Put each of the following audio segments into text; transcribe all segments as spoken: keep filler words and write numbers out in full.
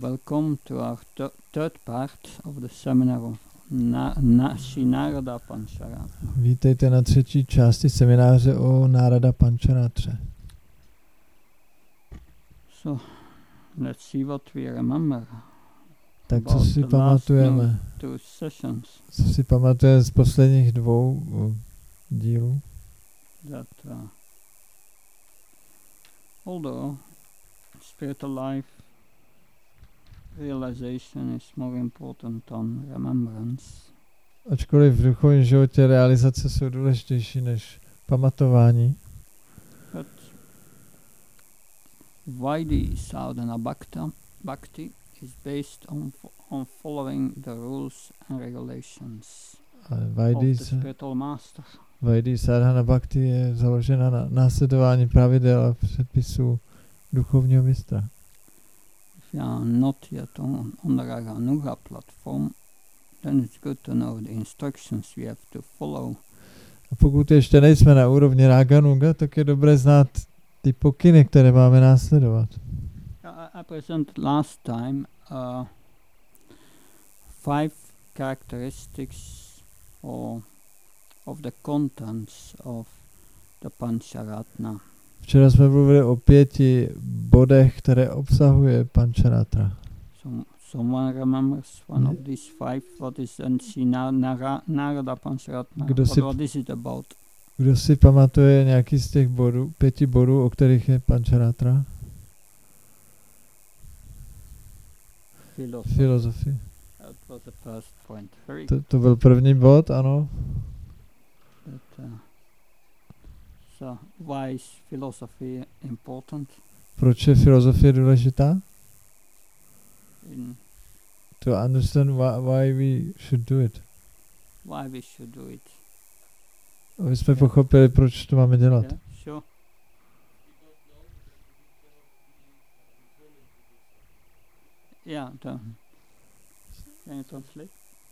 welcome to our th- third part of the seminar of Na- Na- Sri Narada Pancharatna. Vítejte na třetí části semináře o Nárada Pančaratře. So, let's see what we remember. Tak co si pamatujeme? Two sessions. Co si pamatujeme z posledních dvou uh, dílů? That uh, although spiritual life realization is more important than remembrance. Ačkoliv v duchovním životě realizace jsou důležitější než pamatování. But Vaidhi sadhana bhakta, bhakti is based on fo- on following the rules and regulations of the spiritual master. Vaidhi sadhana bhakti je založena na následování pravidel a předpisů duchovního mistra. If you are not yet on, on the Raganuga platform, then it's good to know the instructions we have to follow. A pokud ještě nejsme na úrovni Raganuga, tak je dobré znát ty pokyny, které máme následovat. I, I presented last time uh, five characteristics or of the contents of the Pancharatna. Včera jsme mluvili o pěti bodech, které obsahuje Pančaratra. So, someone remembers one of these five? What is Sri Narada Pancharatna? Kdo What, si, what is it about? kdo si pamatuje nějaký z těch bodů, pěti bodů, o kterých je Pančaratra? Philosophy. Filozofie. That was the first point. Very To, to byl první bod, ano. But, uh, so, why is philosophy important? Proč je filozofie důležitá? In To understand why, why we should do it. why we should do it? Aby jsme pochopili, proč to máme dělat. Yeah, sure. Yeah, the, can you translate?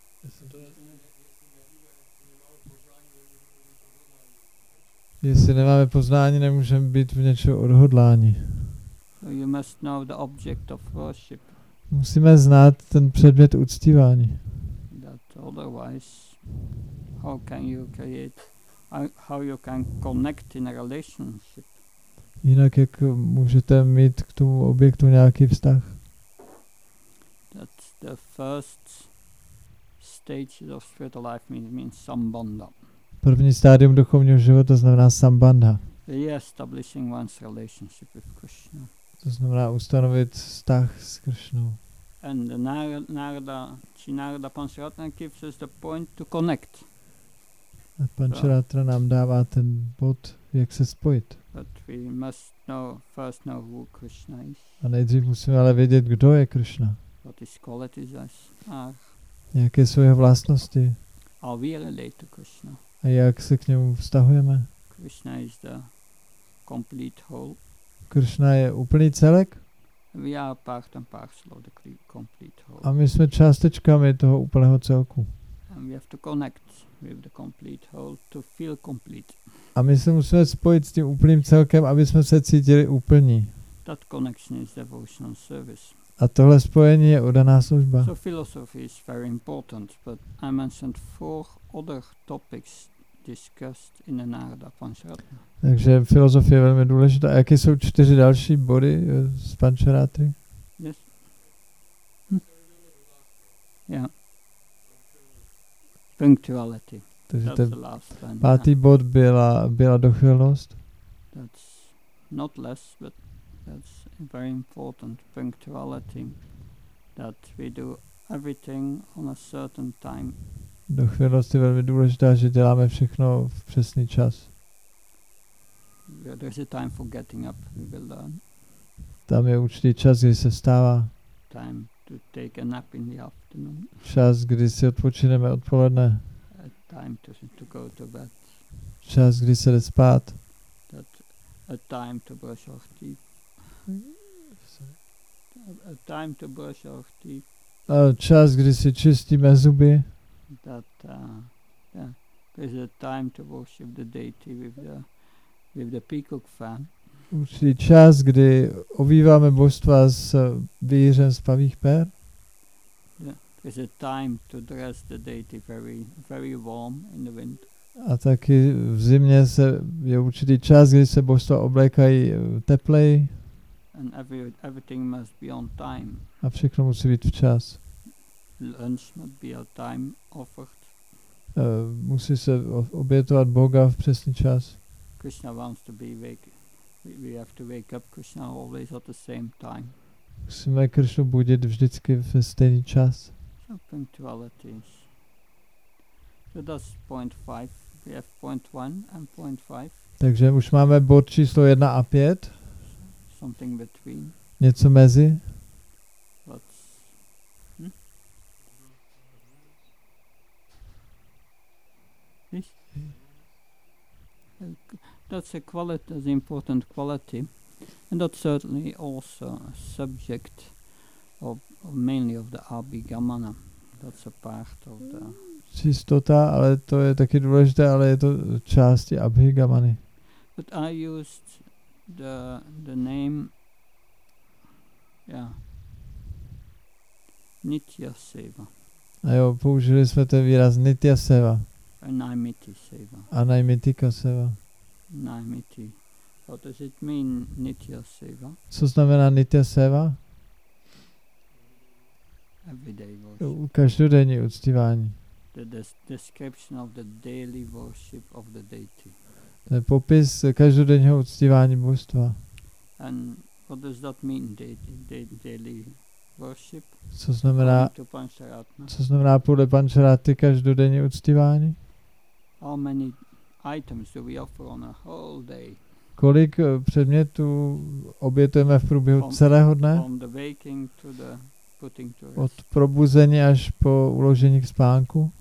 Jestli nemáme poznání, nemůžeme být v něčeho odhodlání. So you must know the object of worship. Musíme znát ten předmět uctívání. That otherwise, how can you create, how, how you can connect in a relationship? Jinak jak můžete mít k tomu objektu nějaký vztah? That's the first stage of spiritual life means, means sambandha. První stádium duchovního života znamená sambandha. Re-establishing one's relationship with Krishna. To znamená ustanovit vztah s Kršnou. And the Narada, Narada, Sri Narada Pancharatna gives us the point to connect. A Pančaratra nám dává ten bod, jak se spojit. But we must know, first know who Krishna is. A nejdřív musíme ale vědět, kdo je Kršna. What his qualities are. Jaké jsou jeho vlastnosti. How we relate to Krishna. A jak se k němu vztahujeme. Krishna is the complete whole. Kršna je úplný celek. We are part and parcel of the complete whole. A my jsme částečkami toho úplného celku. And we have to connect with the complete whole to feel complete. A my se musíme spojit s tím úplným celkem, aby jsme se cítili úplní. That connection is devotional service. A tohle spojení je oddaná služba. So philosophy is very important, but I mentioned four other topics discussed in the Narada Pancharatna. Takže filozofie je velmi důležitá. A jaké jsou čtyři další body z Pančaratry? Yes. Hm? Yeah. Punctuality. Takže That's ten the last one. pátý Yeah. bod byla, byla dochvilnost. That's not less, but that's very important. Punctuality. That we do everything on a certain time. Dochvilnost je velmi důležitá, že děláme všechno v přesný čas. There's a time for getting up, we will learn. Tam je určitý čas, kdy se vstává. Time to take a nap in the afternoon. Čas, kdy si odpočineme odpoledne. A time to to go to bed. Čas, kdy se jde spát. That a time to brush our teeth. A, a time to brush our teeth. A čas, kdy si čistíme zuby. That uh, yeah, there's a time to worship the deity with the with the peacock fan. určitý čas, kdy ovýváme božstva s výřem z pavých per. There's a time to dress the deity very, very warm in the winter. A taky v zimě se je určitý čas, kdy se božstva oblékají tepleji. And every, everything must be on time. A všechno musí být včas. Lunch must be on time offered. Uh, musí se obětovat Boga v přesný čas. Krishna wants to be wake. We, we have to wake up Krishna always at the same time. Musíme Krishnu budit vždycky ve stejný čas. So punctuality. So that's point five. We have point one and point five. Takže už máme bod číslo jedna a pět. Something between. Něco mezi. What's hmm? This? Uh, that's a quality, that's important quality, and that's certainly also a subject of, of mainly of the Abhigamana. That's a part of the čistota, ale to je taky důležité, ale je to části Abhigamany. But I used the the name, yeah, Nitya Seva. A jo, použili jsme ten výraz Nitya Seva. A Naimiti Seva. A Naimitika Seva. Naimiti. What does it mean, Nitya Seva? Co znamená Nitya Seva? Everyday worship. Každodenní uctívání. The des- description of the daily worship of the deity. To je popis každodenního uctívání božstva. And what does that mean, da- da- daily worship? Co znamená, Pancharatna. co znamená podle Pančaráty každodenní uctívání? How many items do we offer on a whole day? Kolik předmětů obětujeme v průběhu from, celého dne? From the waking to the putting to rest. Od probuzení až po uložení k spánku?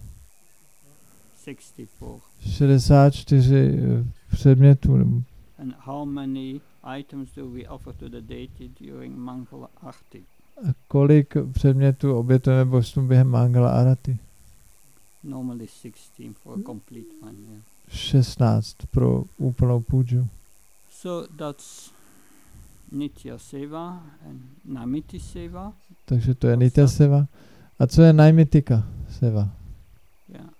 šedesát čtyři předmětů. And how many items do we offer to the deity during Mangala Arati? A kolik předmětů obětujeme božstvům během Mangala Arati? Normally sixteen for a complete one, yeah. šestnáct pro úplnou půdžu. So that's Nitya Seva and Naimiti Seva. Takže to je Nitya Seva. A co je Naimitika Seva? Yeah.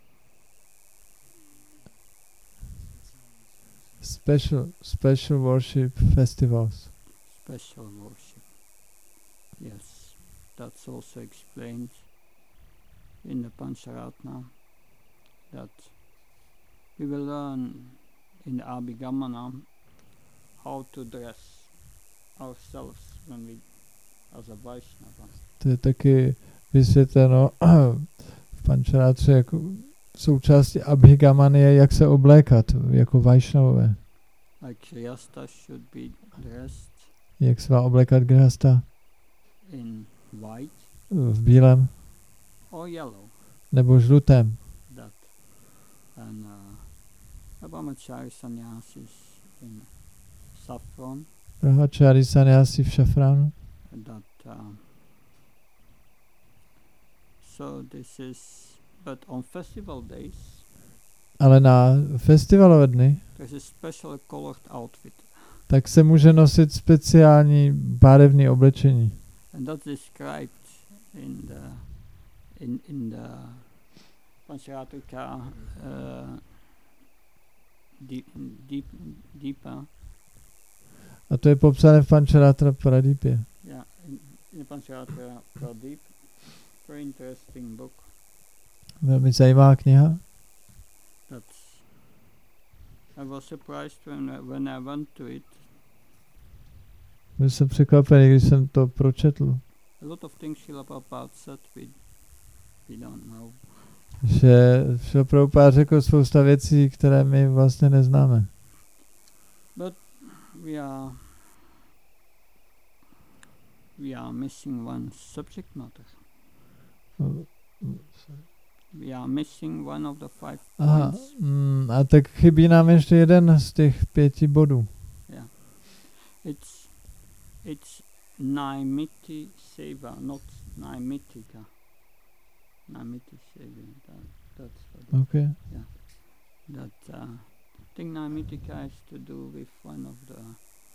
Special, special worship festivals. Special worship. Yes, that's also explained in the Pancharatna that we will learn in the Abhigamana how to dress ourselves when we as a Vaishnava. To je taky vysvětleno v Pančarátře jako součástí Abhigamany je, jak se oblékat jako Vaishnavové. Like Grihastha should be dressed. Jak se má oblékat Grihastha? In white. V bílém. Or yellow. Nebo žlutém. That. And uh, Brahmachari sannyasis in saffron. Brahmachari sannyasi v šafránu. That. Uh, so this is. But on festival days. Ale na festivalové dny. There's a special colored outfit. Tak se může nosit speciální barevné oblečení. And that's described in the in in the Pancharatrika uh, deep, deep, Deepa. A to je popsané v Pancharatra Pradipě. Yeah, in, in Pancharatra Pradip, very interesting book. Velmi zajímavá kniha. That's, I was surprised when I, when I went to it. Byl jsem překvapený, když jsem to pročetl. A lot of things Srila Prabhupada said we, we don't know. Že Srila Prabhupada řekl spousta věcí, které my vlastně neznáme. But we are we are missing one subject matter. Uh, We are missing one of the five Aha, points. Mm, a tak chybí nám ještě jeden z těch pěti bodů. Yeah. It's it's Naimiti Seva, not Naimitika. Naimiti Seva. That, that's what Okay. Yeah. That uh, I think Naimitika has to do with one of the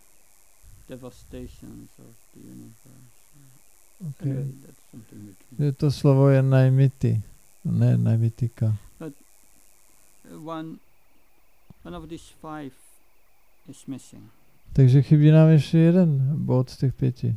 devastations of the universe. Okay. Anyway, that's something between. Že to slovo je naimity, ne naimitika. Uh, one, one of these five is missing. Takže chybí nám ještě jeden bod z těch pěti.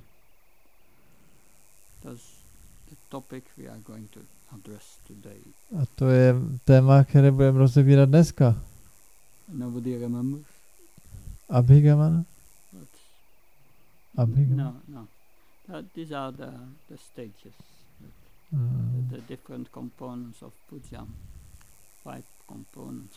That's the topic we are going to address today. A to je téma, které budeme rozebírat dneska. Nobody remembers? Abhigamana? That's Abhigamana? no, no. That, these are the, the stages, Mm. the, the different components of puja. Five components.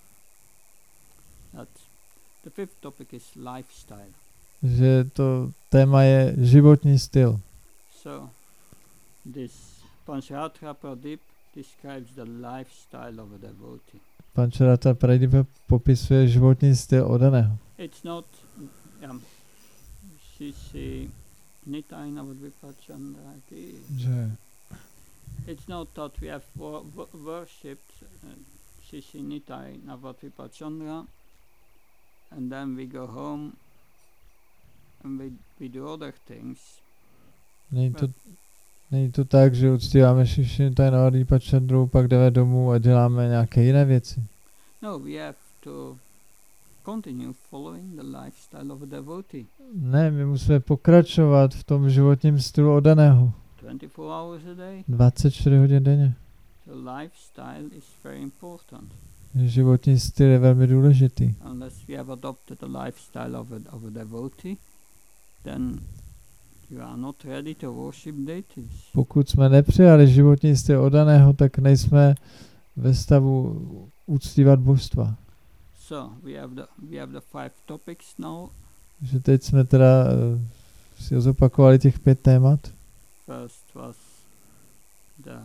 That the fifth topic is lifestyle. Že to téma je životní styl. So, this Pancharatra Pradip describes the lifestyle of a devotee. Pancharatra Pradipa popisuje životní styl odaného. It's not, um, Sisi Nitai Navadvipachandra. Že It's not that we have wo- wo- worshipped uh, Sisi Nitai Navadvipachandra and then we go home and we, we do other things. není to, není to tak, že uctíváme Šiši Tajnavadvipa Chandru, pak jdeme domů a děláme nějaké jiné věci. No, we have to continue following the lifestyle of a devotee. Ne, my musíme pokračovat v tom životním stylu odaného. twenty-four hours a day. dvacet čtyři hodin denně. The lifestyle is very important. Životní styl je velmi důležitý. Unless we have adopted the lifestyle of a, of a devotee, then you are not ready to worship deities. Pokud jsme nepřijali životní styl odaného, tak nejsme ve stavu uctívat božstva. So we have the we have the five topics now. Že teď jsme teda uh, si zopakovali těch pět témat. First was the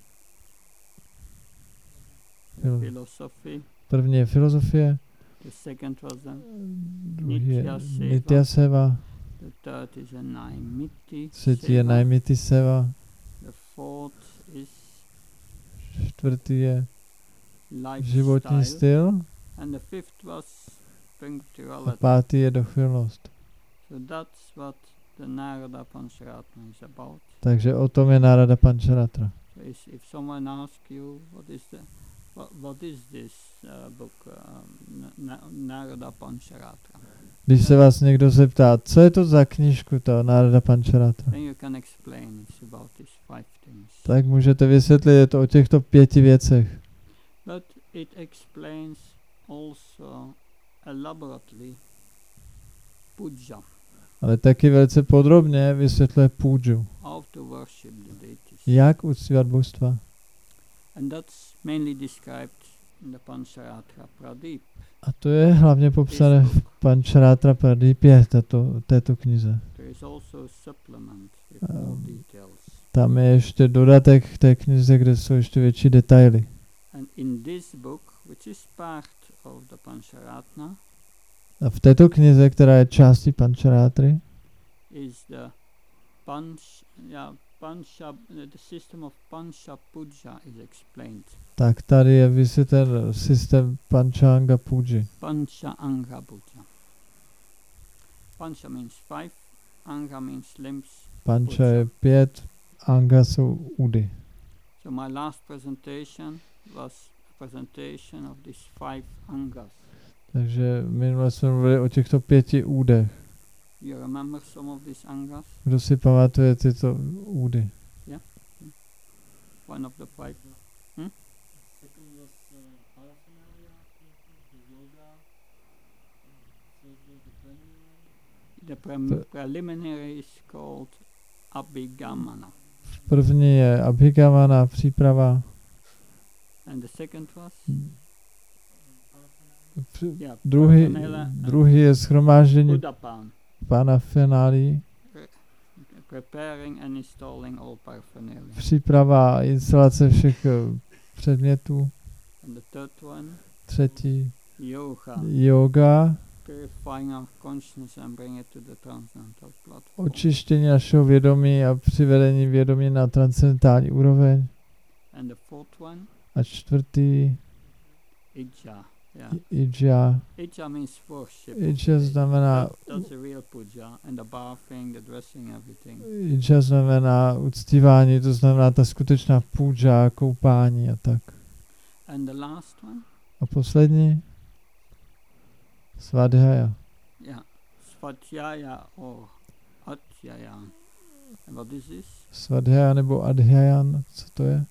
Philo- philosophy. První je filozofie, The second was the druhý je Nitya seva. Nitya seva, the third is a naimiti. třetí je seva. Naimiti seva, The fourth is čtvrtý je lifestyle. životní styl And the fifth was a punctuality. pátý je dochvilnost. So that's what the Narada Pancharatma is about. Takže o tom je Narada Pancharatra. So is, if someone asks you what is the what, what is this uh, book um, Na- Narada Pancharatra, Když se vás někdo zeptá, co je to za knížku, to Narada Pancharatra, then you can explain it's about these five things. tak můžete vysvětlit, je to o těchto pěti věcech. But it explains also elaborately puja, Ale taky velice podrobně vysvětluje půdžu. how to worship the deities. Jak uctívat božstva. And that's mainly described in the Pancharatra Pradip. A to je hlavně popsané this v book. Pancharatra Pradipě, tato, této knize. There is also a supplement with more Um, details. Tam je ještě dodatek k té knize, kde jsou ještě větší detaily. And in this book, which is part of the Pancharatna, A v této knize, která je částí Pancharátry, is the Panch, yeah, Pancha, the system of Pancha Puja is explained. tak tady je vysvětlen systém Panchanga Puji. Pancha Anga Puja. Pancha means five, Anga means limbs. Pancha je pět, Anga jsou údy. So my last presentation was a presentation of these five Angas. Takže minule jsme mluvili o těchto pěti údech. You remember some of these Angas? Kdo si pamatuje tyto údy? One of the five. Hmm? Second was uh, paraphernalia, the yoga, so the, the preliminary. The prem- The- preliminary is called Abhigamana. První je Abhigamana, příprava. And the second was? Při- Yeah, Druhý, paraphernalia and druhý je schromáždění Udapan. pána finálí. Preparing and installing all paraphernalia. Příprava a instalace všech eh, předmětů. And the third one, Třetí yoga. yoga, Purifying our consciousness and bring it to the transcendental platform. očištění našeho vědomí a přivedení vědomí na transcendentální úroveň. And the fourth one, A čtvrtý Ijja. Yeah. Ija. Ija means worship. Ija znamená, That, that's the real puja. And the bathing, the dressing, everything. ija znamená uctívání, to znamená ta skutečná puja, koupání a tak. And the last one? A poslední? Svadhyaya. Yeah. Svadhyaya or Adhyaya. And what is this? Svadhyaya nebo Adhyayan, co to je?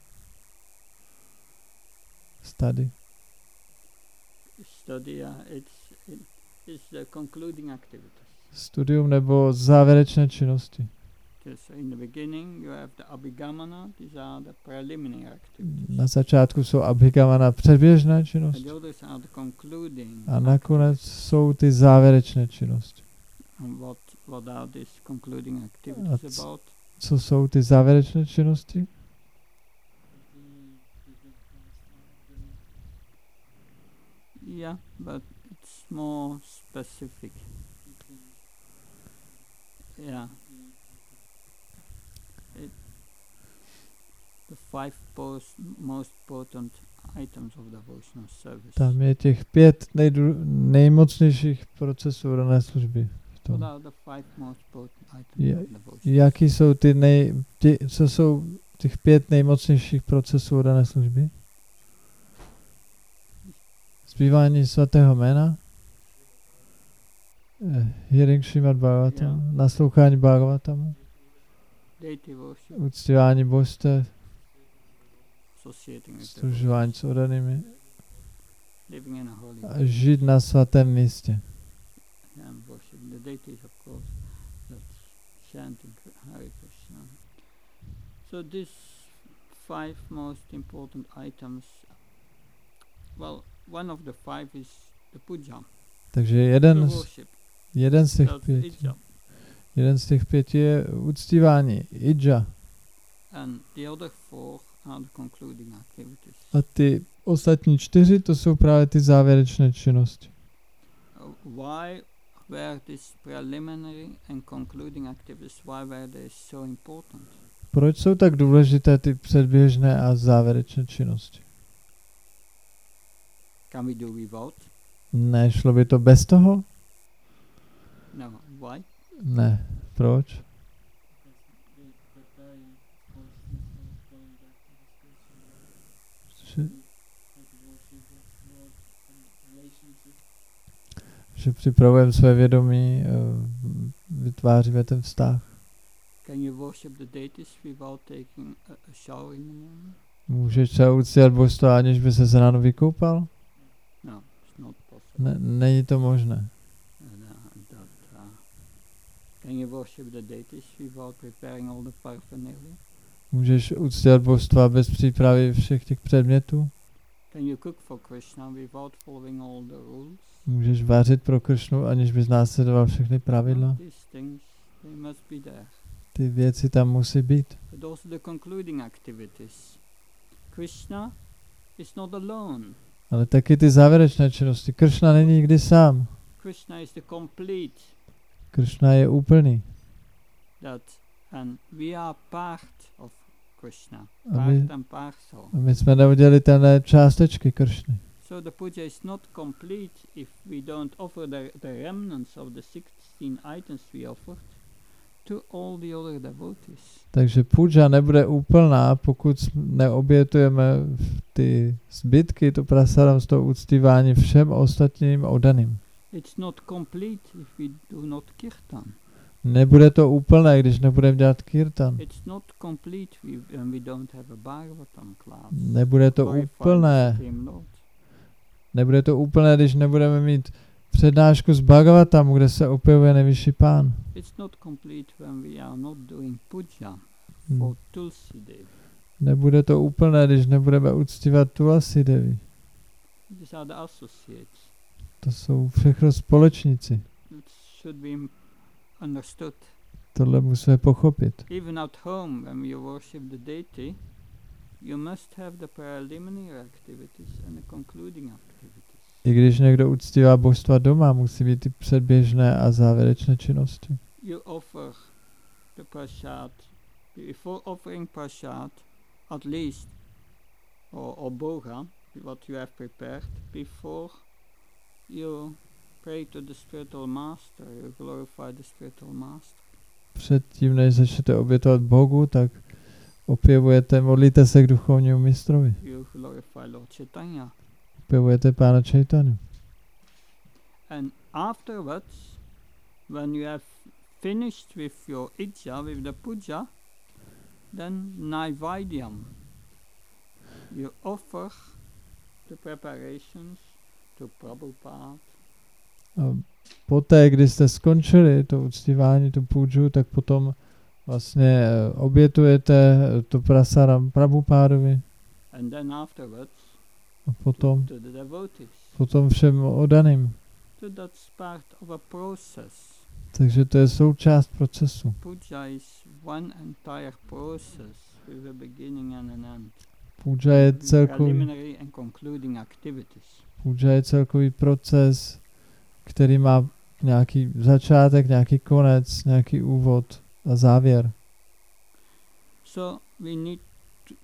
Study. Study, yeah, it's, it, it's the concluding activities. Studium nebo závěrečné činnosti. Okay, so in the beginning you have the abhigamana, these are the preliminary activities. Na začátku jsou abhigamana předběžné And činnosti. the others are the concluding. A nakonec jsou ty závěrečné činnosti. And what, what are these concluding A activities c- about? Co jsou ty závěrečné činnosti? Yeah, but it's more specific. Yeah. It, the five post, most potent items of devotional service. Tam je těch pět nejdů, nejmocnějších procesů rané služby. V What tom. are the five most potent items Ja- of devotional Jaký jsou ty nej, ty, co jsou těch pět nejmocnějších procesů dané služby? Zpívání svatého jména, eh, hearing Srimad Bhagavatam, Yeah. naslouchání Bhagavatamu, deity worship, uctívání božstev, associating with the služování s odanými living in a holy a žít na svatém místě. and worship the deities, of course. That's chanting Hare Krishna. So these five most important items. Well, one of the five is the puja, Takže the jeden z, worship. jeden z těch That's pěti, ija. jeden z těch pěti je uctívání, ija. And the other four are the concluding activities. A ty ostatní čtyři, to jsou právě ty závěrečné činnosti. Uh, why were these preliminary and concluding activities, why were they so important? Proč jsou tak důležité ty předběžné a závěrečné činnosti? Can we do without? Ne, šlo by to bez toho? No. Why? Ne. Proč? Že, že připravujeme své vědomí, eh, vytváříme ten vztah. Can you worship the deities without taking a, a shower in the morning? Můžeš třeba uctívat božstva, aniž by se ráno vykoupal? No, it's not possible. Ne, není to možné. And, uh, that, uh, can you worship the deities without preparing all the paraphernalia? Můžeš uctívat božstva bez přípravy všech těch předmětů? Can you cook for Krishna without following all the rules? Můžeš vařit pro Kršnu, aniž bys následoval všechny pravidla? No, these things, they must be there. Ty věci tam musí být. But also the concluding activities. Krishna is not alone. Ale taky ty závěrečné činnosti. Kršna není nikdy sám. Krishna is the complete. Kršna je úplný. That and we are part of Krishna. A my, Part and parcel. a my jsme neudělitelné částečky Kršny. So the puja is not complete if we don't offer the, the remnants of the sixteen items we offered to all the other devotees. Takže puja nebude úplná, pokud s- neobětujeme ty zbytky, to prasadam z toho uctívání všem ostatním odaným. It's not complete if we do not kirtan. Nebude to úplné, když nebudeme dělat kirtan. It's not complete we, when we don't have a Bhagavatam class. Nebude to Glorify the úplné. Supreme Lord. Nebude to úplné, když nebudeme mít přednášku z Bhagavatamu, kde se opěvuje nejvyšší pán. It's not complete when we are not doing puja Hmm. for Tulsi Devi. Nebude to úplné, když nebudeme uctívat Tulasi Devi. These are the associates. To jsou všechno společníci. It should be im- understood. Tohle musíme pochopit. Even at home, when you worship the deity, you must have the preliminary activities and the concluding activities. I když někdo uctívá božstva doma, musí být ty předběžné a závěrečné činnosti. You offer the prasad. Before offering prasad, at least, or, or boga, what you have prepared, before you pray to the spiritual master, you glorify the spiritual master. Předtím, než začnete obětovat Bohu, tak opěvujete, modlíte se k duchovnímu mistrovi. You glorify Lord Chaitanya. Opěvujete Pána Chaitanya. And afterwards, when you have finished with your ijja, with the puja, then Naivadyam. You offer the preparations to Prabhupada. A poté, kdy jste skončili to uctívání, tu půdžu, tak potom vlastně obětujete to prasaram Prabhupádovi. And then afterwards, A potom, to the devotees. potom všem odaným. So that's part of a process. Takže to je součást procesu. Puja is one entire process with a beginning and an end. Půdža je celkový, Preliminary and concluding activities. půdža je celkový proces, který má nějaký začátek, nějaký konec, nějaký úvod a závěr. So we need to,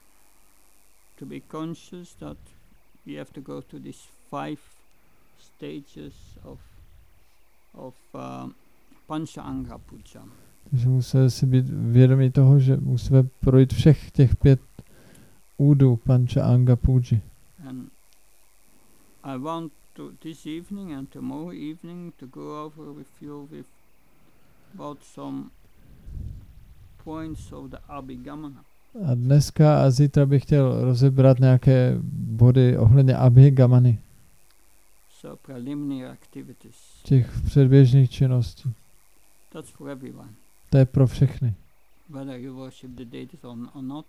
to be conscious that we have to go to these five stages of of uh, Pancha Anga Puja. Takže musíme si být vědomí toho, že musíme projít všech těch pět údů Pancha Anga Puji. And I want to this evening and tomorrow evening to go over with you with about some points of the Abhigamana. A dneska a zítra bych chtěl rozebrat nějaké body ohledně Abhigamany, So preliminary activities. těch předběžných činností. That's for everyone. To je pro všechny. Whether you worship the deities or, or not.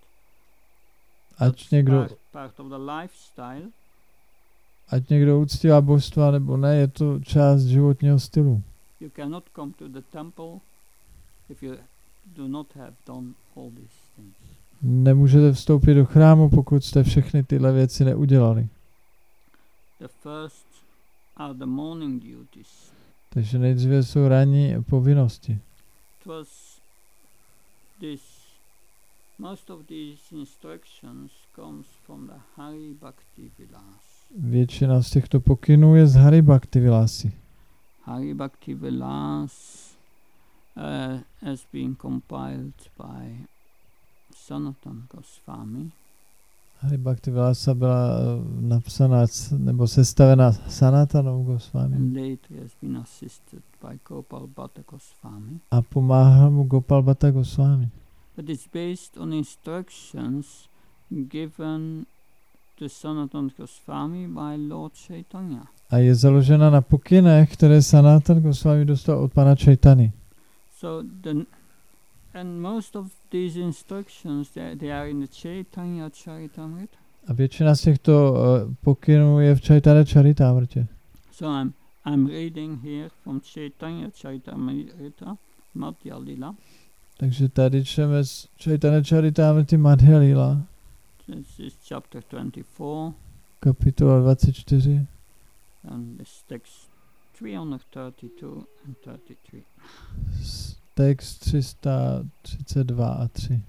Ať That's někdo, part, part of the lifestyle. ať někdo uctívá božstva nebo ne, je to část životního stylu. You cannot come to the temple if you do not have done all these things. Nemůžete vstoupit do chrámu, pokud jste všechny tyhle věci neudělali. The first are the morning duties. Takže nejdříve jsou ranní povinnosti. It was this, most of these instructions comes from the Hari Bhakti Vilas. Většina z těchto pokynů je z Hari Bhakti Vilasy. Hari Bhakti Vilas uh, has been compiled by Sanatan Goswami. Hari Bhakti Vilasa byla uh, napsaná c- nebo sestavena Sanatanou Goswami And later has been assisted by Gopal Bhatta Goswami. a pomáhal mu Gopal Bhatta Goswami. But it's based on instructions given to Sanatan Goswami by Lord Chaitanya. A je založena na pokynech, které Sanatan Goswami dostal od pana Chaitany. So the and most of these instructions they, they are in the Chaitanya Charitamrita. A většina z těchto uh, pokynů je v Chaitanya Charitamrtě. So I'm I'm reading here from Chaitanya Charitamrita, Madhya Lila. Takže tady čteme z Chaitanya Charitamrty Madhya Lila, This is chapter twenty-four, kapitola dvacet čtyři, and this text three thirty-two and thirty-three. s- text tři sta třicet dva a tři.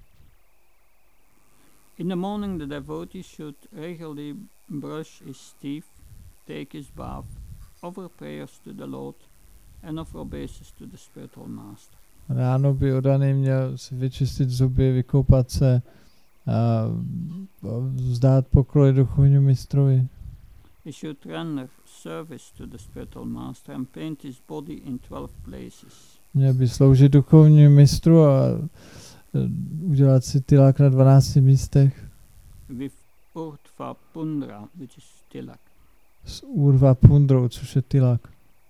In the morning, the devotee should regularly brush his teeth, take his bath, offer prayers to the Lord, and offer obeisances to the spiritual master. Ráno by odaný měl si vyčistit zuby, vykoupat se a vzdát poklony duchovnímu mistrovi. He should render service to the spiritual master and paint his body in twelve places. Měl by sloužit duchovnímu mistru a e, udělat si tilak na dvanácti místech With Urdhva Pundra, which is tilak. s Urva Pundrou, což je tilak.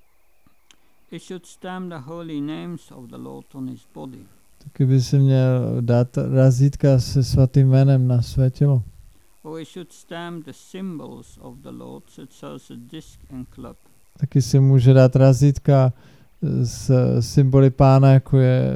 He should stamp the holy names of the Lord on his body. Taky by si měl dát razítka se svatým jménem na své tělo. Or he should stamp the symbols of the Lord, such as a disc and club. Taky si může dát razítka s symboly pána, jako je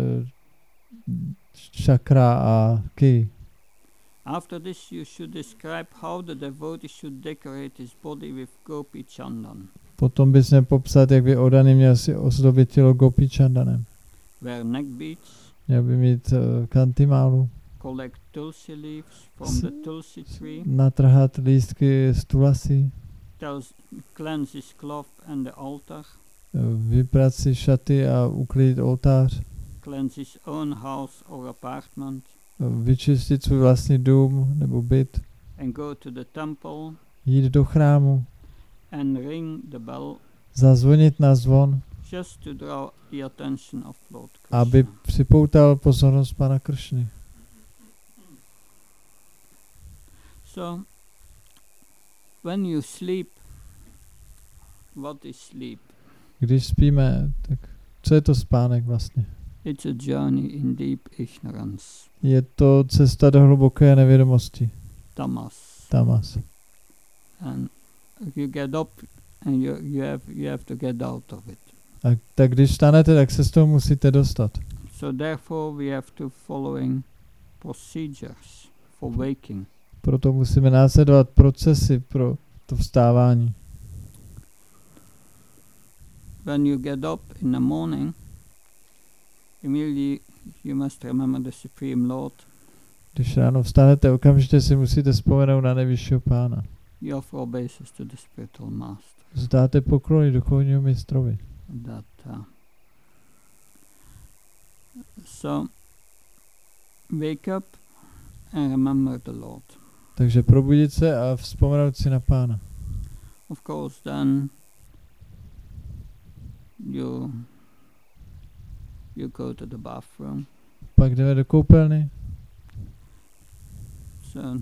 čakra a kij. After this, you should describe how the devotee should decorate his body with gopi chandan. Potom bys měl popsat, jak by odaný měl si ozdobit tělo gopi chandanem. Wear neck beads, Měl by mít uh, kantimálu, collect tulsi leaves from the tulsi tree, natrhat lístky z tulasy, tells cleanse his cloth and the altar, vyprat si šaty a uklidit oltář, cleanse his own house or apartment, vyčistit svůj vlastní dům nebo byt, and go to the temple jít do chrámu, and ring the bell zazvonit na zvon, just to draw the attention of Lord aby Krishna. připoutal pozornost Pana Kršny. So, when you sleep, what is sleep? Když spíme, tak co je to spánek vlastně? It's a journey in deep ignorance, Je to cesta do hluboké nevědomosti, tamas. tamas. And you get up and you, you, have, you have to get out of it. A tak když vstanete, tak se z toho musíte dostat. So therefore we have to following procedures for waking. Proto musíme následovat procesy pro to vstávání. When you get up in the morning, immediately you must remember the Supreme Lord. Když ráno vstanete, okamžitě si musíte vzpomenout na nejvyššího Pána. You offer obeisance to the spiritual master. Zdáte poklony duchovního mistrovi. That, uh, so wake up and remember the Lord. Takže probudit se a vzpomenout si na Pána. Of course, then you you go to the bathroom. Pak jdeme do koupelny. So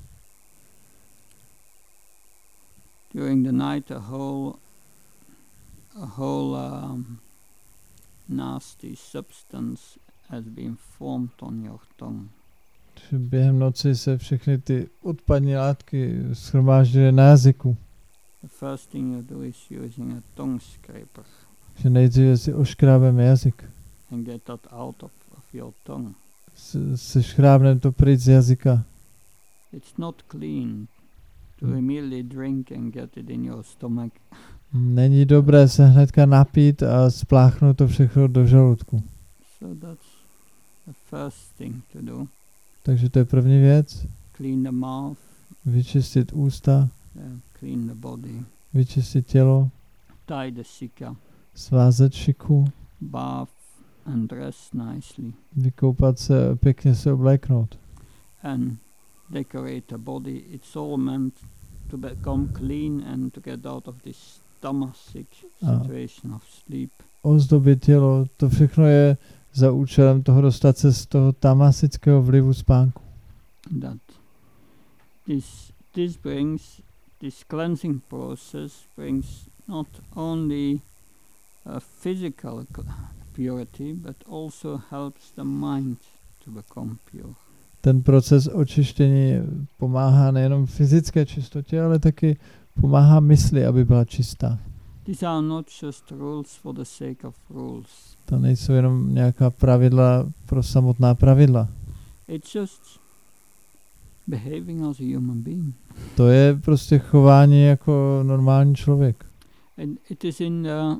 during the night, a whole a whole um, nasty substance has been formed on your tongue. Během noci se všechny ty odpadní látky shromáždily na jazyku. The first thing you do is using a tongue scraper Že nejdříve si oškrábeme jazyk. and get that out of, of your tongue. Se, se škrábneme to pryč z jazyka. It's not clean to immediately drink and get it in your stomach. Není dobré se hnedka napít a spláchnout to všechno do žaludku. So that's the first thing to do. Takže to je první věc. Clean the mouth, Vyčistit ústa, uh, clean the body, vyčistit tělo, tie the sika, svázet šiku, bath and dress nicely, vykoupat se, pěkně se obléknout. and decorate the body. It's all meant to become clean and to get out of this tamasic Ah. situation of sleep. Ozdobit tělo, to všechno je za účelem toho dostat se z toho tamasického vlivu spánku. That this this brings this cleansing process brings not only a physical cl- purity but also helps the mind to become pure. Ten proces očištění pomáhá nejenom fyzické čistotě, ale taky pomáhá mysli, aby byla čistá. These are not just rules for the sake of rules. To nejsou jenom nějaká pravidla pro samotná pravidla. It's just behaving as a human being. To je prostě chování jako normální člověk. And it is in the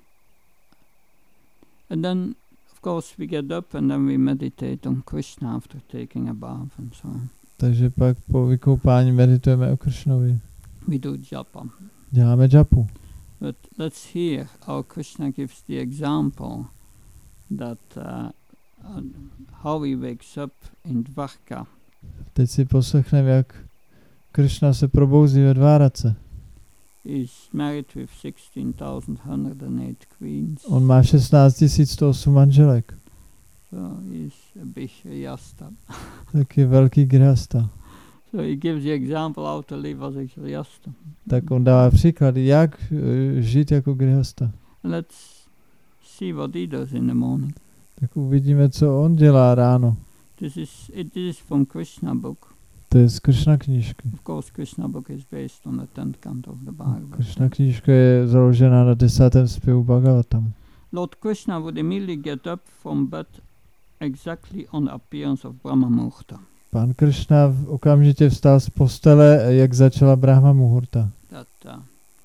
and then of course we get up and then we meditate on Krishna after taking a bath and so on. Takže pak po vykoupání meditujeme o Kršnovi. We do japa. Děláme džapu. But let's hear how Krishna gives the example that uh, uh, how he wakes up in Dvarka. Teď si poslechneme, jak Kršna se probouzí ve Dvárace. He's married with sixteen thousand one hundred eight queens. On má šestnáct tisíc sto osm manželek. So he's a big Riyasta. Taky velký grihasta. So he gives the example how to live as a Riyasta. Tak on dává příklady, jak uh, žít jako grihasta. Let's see what he does in the morning. Tak uvidíme, co on dělá ráno. This is it is from Krishna book. To je z Kršna knížky. Of course, Krishna book is based on the tenth canto of the Bhagavad. Kršna knížka je založena na desátém zpěvu Bhagavatamu. Lord Krishna would immediately get up from bed exactly on the appearance of Brahma Muhurta. Pán Kršna okamžitě vstal z postele, jak začala Brahma Muhurta. That uh,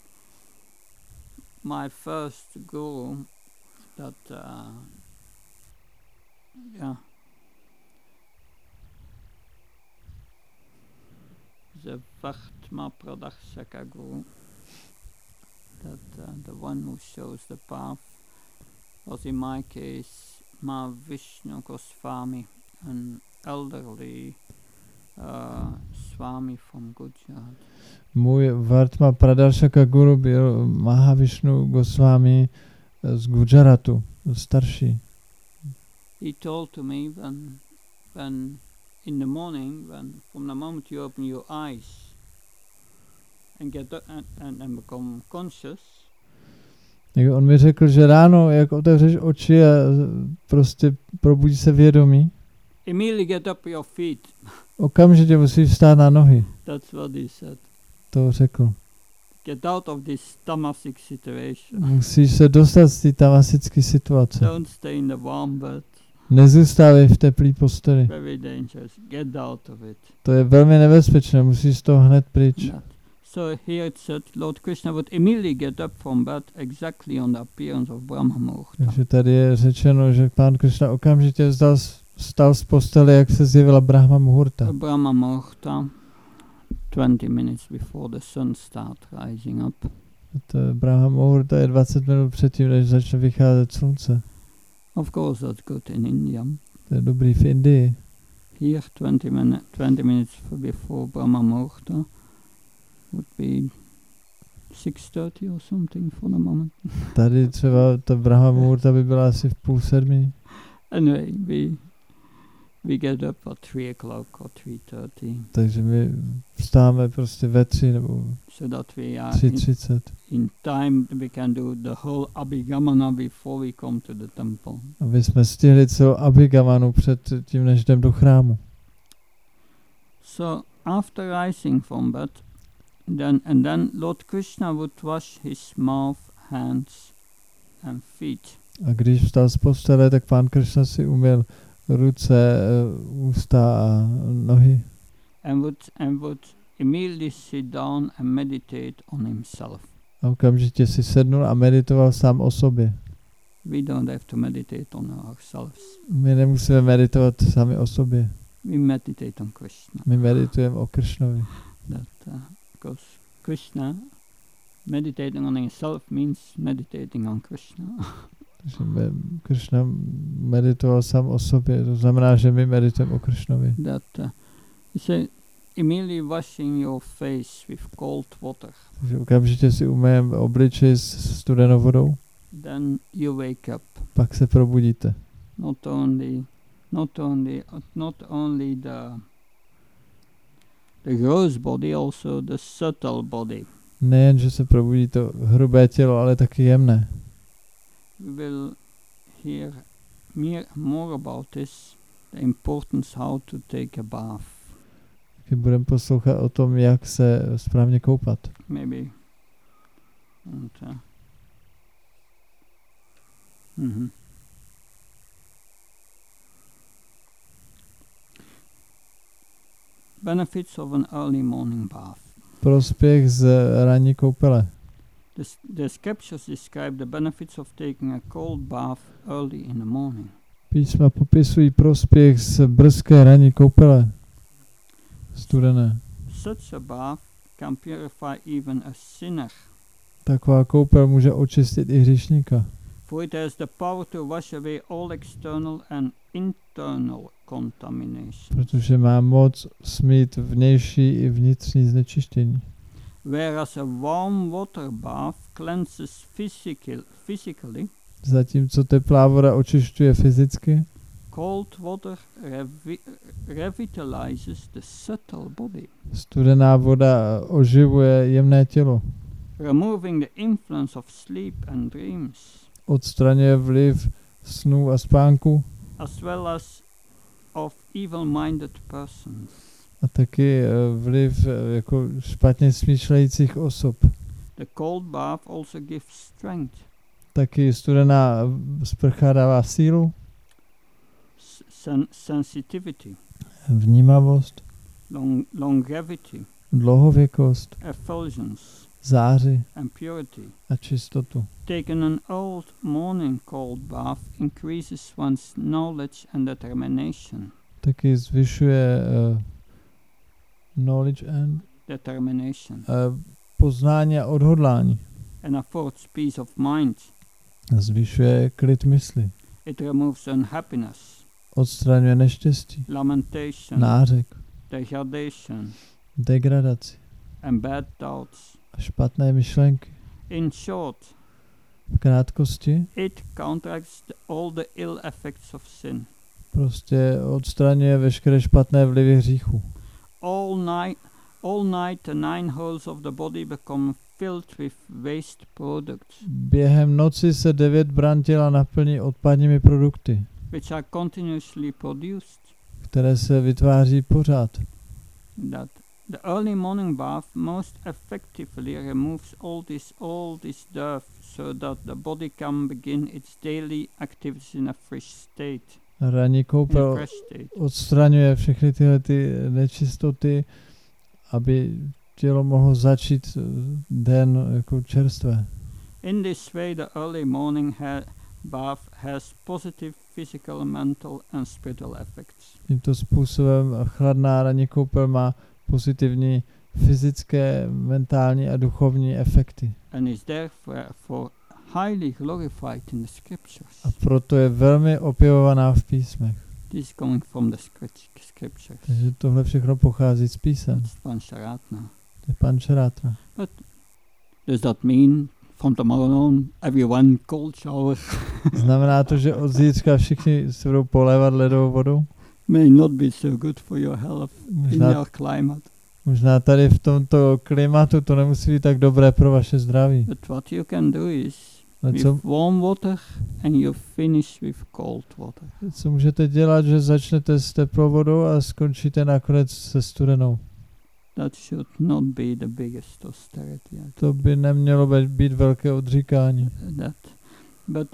my first guru, that uh, yeah, the Vahtma Pradakshaka guru, that uh, the one who shows the path was in my case Mahavishnu Goswami, an elderly uh, Swami from Gujarat. Můj Vartma Pradarshaka Guru byl Mahavishnu Goswami z Gujaratu, starší. He told to me when, when in the morning, when from the moment you open your eyes and get up and, and, and become conscious, On mi řekl, že ráno, jak otevřeš oči a prostě probudí se vědomí, immediately get up your feet. okamžitě musíš vstát na nohy. That's what he said. To řekl. Get out of this tamasic situation. Musíš se dostat z té tamasické situace. Don't stay in the warm bed. Nezůstávej v teplý posteli. Very dangerous. Get out of it. To je velmi nebezpečné, musíš z toho hned pryč. That. So here it said Lord Krishna would immediately get up from bed exactly on the appearance of Brahma Muhurta. Takže tady je řečeno, že pán Krishna okamžitě vzdal, vstal z postele, jak se zjevila Brahma Muhurta. Brahma Muhurta, twenty minutes before the sun starts rising up. To je Brahma Muhurta je dvacet minut předtím, než začne vycházet slunce. Of course that's good in India. To je dobrý v Indii. Here twenty, minute, twenty minutes before Brahma Muhurta would be six thirty or something for the moment. Tady třeba ta Brahma Muhurta by byla asi v půl sedmi. Anyway, we we get up at three o'clock or three thirty. Takže my vstáme prostě ve tři nebo So that we are tři in, třicet. in time we can do the whole Abhigamana before we come to the temple. Aby jsme stihli celou Abhigamanu před tím, než jdem do chrámu. So after rising from bed, then and then Lord Krishna would wash his mouth, hands and feet. A když vstal z postele, tak pán Krishna si umyl ruce, uh, ústa a nohy. And would and would immediately sit down and meditate on himself. A okamžitě si sednul a meditoval sám o sobě. We don't have to meditate on ourselves. My nemusíme meditovat sami o sobě. We meditate on Krishna. My meditujeme o Krishnovi. That uh, because Krishna meditating on himself means meditating on Krishna. Takže Krishna meditoval sám o sobě, to znamená, že my meditujeme o Krishnovi. That uh, you say immediately washing your face with cold water. Takže okamžitě si umyjeme obličej s studenou vodou. Then you wake up. Pak se probudíte. Not only, not only, uh, not only the the gross body, also the subtle body. Nejen, že se probudí to hrubé tělo, ale taky jemné. We will hear mere, more about this, the importance how to take a bath. Když budeme poslouchat o tom, jak se správně koupat. Maybe. And, uh, mm-hmm. Benefits of an early morning bath. Prospěch z ranní koupele. The, the scriptures describe the benefits of taking a cold bath early in the morning. Písma popisují prospěch z brzké ranní koupele. Studené. Such a bath can purify even a sinner. Taková koupel může očistit i hříšníka. For it has the power to wash away all external and internal contamination. Protože má moc smít vnější i vnitřní znečištění. Whereas a warm water bath cleanses physical, physically, Zatímco teplá voda očišťuje fyzicky, cold water revi- revitalizes the subtle body, studená voda oživuje jemné tělo. removing the influence of sleep and dreams, Odstraňuje vliv snů a spánku as well as of evil-minded persons. a taky vliv jako špatně smýšlejících osob. The cold bath also gives strength, Taky studená sprcha dává sílu, sen- sensitivity, vnímavost, long- longevity, dlouhověkost, effulgence, záři and purity. a čistotu. Taking an old morning cold bath increases one's knowledge and determination. Taky zvyšuje uh, knowledge and Determination. uh, poznání a odhodlání. and affords peace of mind. Zvyšuje klid mysli. It removes unhappiness, Odstraňuje neštěstí, lamentation, nářek, degradation, degradaci and bad thoughts. a špatné myšlenky. In short, V krátkosti it counteracts the, all the ill effects of sin. prostě odstraňuje veškeré špatné vlivy hříchu. All night, all night the nine holes of the body become filled with waste products, Během noci se devět bran těla naplní odpadními produkty, which are continuously produced. které se vytváří pořád. That the early morning bath most effectively removes all this all this dirt, so that the body can begin its daily activities in a fresh state. Ranní In a koupel fresh state. odstraňuje všechny tyhle ty nečistoty, aby tělo mohlo začít den jako čerstvé. In this way, the early morning ha- bath has positive physical, mental, and spiritual effects. Tímto způsobem chladná ranní koupel má pozitivní fyzické, mentální a duchovní efekty. And is therefore for highly glorified in the scriptures. A proto je velmi opěvovaná v písmech. This is coming from the script- scriptures. Takže tohle všechno pochází z písem. That's Pancharatna. To je Pančarátra. Does that mean from tomorrow on everyone cold shower Znamená to, že od zítřka všichni se budou polévat ledovou vodou? may not be so good for your health in Možná, your climate? možná tady v tomto klimatu to nemusí být tak dobré pro vaše zdraví. But what you can do is Ale with co, warm water and you finish with cold water. co můžete dělat, že začnete s teplou vodou a skončíte nakonec se studenou? That should not be the biggest austerity. I To by nemělo být, být velké odříkání. think that, but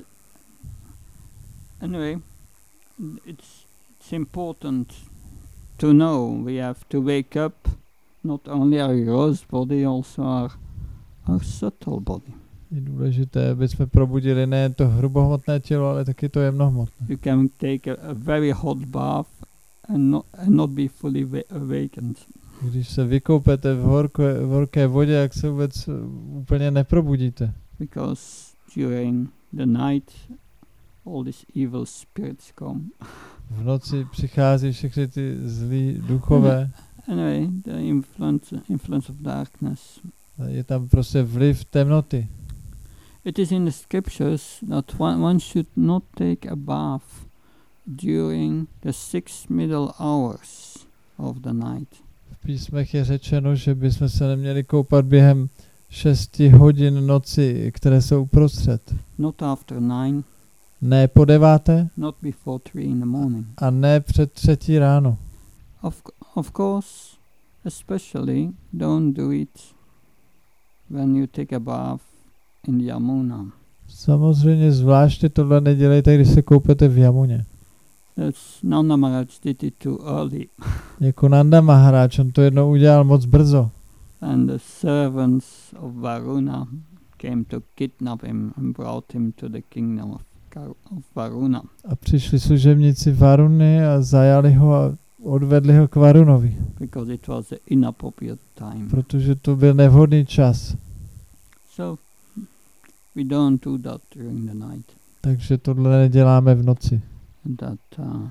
anyway, it's it's important to know we have to wake up not only our gross body, also our our subtle body. Je důležité, aby jsme probudili ne to hrubohmotné tělo, ale taky to jemnohmotné. You can take a, a very hot bath and not and not be fully wa- awakened. Když se vykoupete v horké, v horké vodě, jak se vůbec uh, úplně neprobudíte. Because during the night all these evil spirits come. V noci přichází všechny ty zlí duchové. Anyway, the influence influence of darkness. Je tam prostě vliv temnoty. It is in the scriptures that one, one should not take a bath during the six middle hours of the night. V písmech je řečeno, že bychom se neměli koupat během šesti hodin noci, které jsou uprostřed. Not after nine, Ne po deváté not before three in the morning. a ne před třetí ráno. Of c- of course, especially don't do it when you take a bath in the Yamuna. Samozřejmě zvláště tohle nedělejte, když se koupete v Jamuně. That's Nanda Maharaj did it too early, Jako Nanda Maharaj, on to jednou udělal moc brzo. and the servants of Varuna came to kidnap him and brought him to the kingdom of, Kar- of Varuna. A přišli služebníci Varuny a zajali ho a odvedli ho k Varunovi, Because it was the inappropriate time. protože to byl nevhodný čas. So we don't do that during the night. Takže tohle neděláme v noci. That, uh,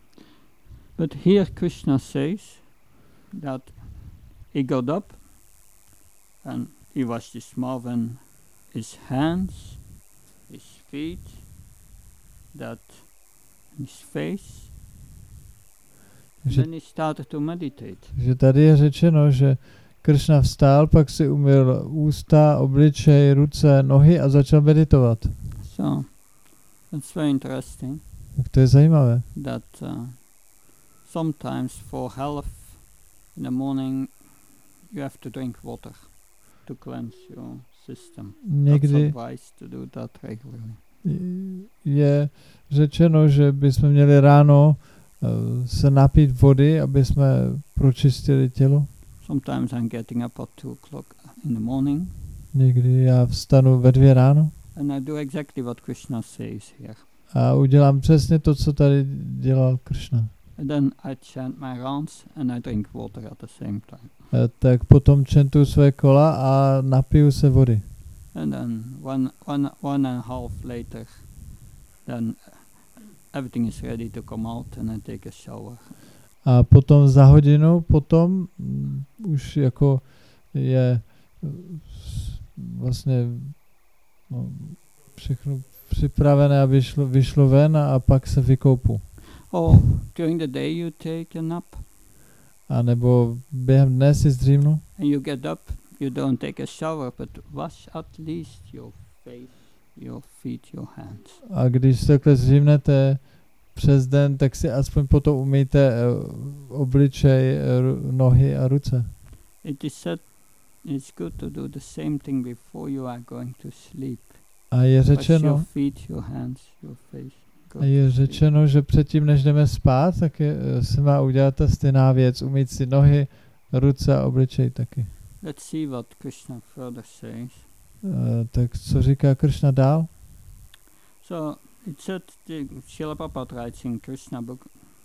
but here Krishna says that he got up and he washed his mouth and his hands, his feet, that his face. And Že, then he started to meditate. že tady je řečeno, že Kršna vstál, pak si umyl ústa, obličej, ruce, nohy a začal meditovat. So that's very interesting Tak to je zajímavé. that uh, sometimes for health in the morning you have to drink water to cleanse your system. Někdy That's advised to do that regularly. je řečeno, že bychom měli ráno uh, se napít vody, aby jsme pročistili tělo. Sometimes I'm getting up at two o'clock in the morning Někdy já vstanu ve dvě ráno and I do exactly what Krishna says here. a udělám přesně to, co tady dělal Kršna. And then I chant my rounds and I drink water at the same time. Uh, tak potom čentuju své kola a napiju se vody. and then one, one, one and a half later, then everything is ready to come out and then take a shower. A potom za hodinu potom mm, už jako je vlastně no, všechno připravené, aby šlo, vyšlo ven a, a pak se vykoupu. Or during the day you take a nap A nebo během dne si zdřímnu and you get up, you don't take a shower, but wash at least your face, your feet, your hands. a když se takhle zdřímnete přes den, tak si aspoň potom umýjte uh, obličej, uh, nohy a ruce. It is said it's good to do the same thing before you are going to sleep. A je Wash your řečeno, feet, your hands, your face. go a je to sleep. řečeno, že předtím, než jdeme spát, tak je, uh, se má udělat ta stejná věc, umýt si nohy, ruce a obličej taky. Let's see what Krishna further says. Uh, tak co říká Krishna dál? So it said, the Srila Prabhupada writes in Krishna book,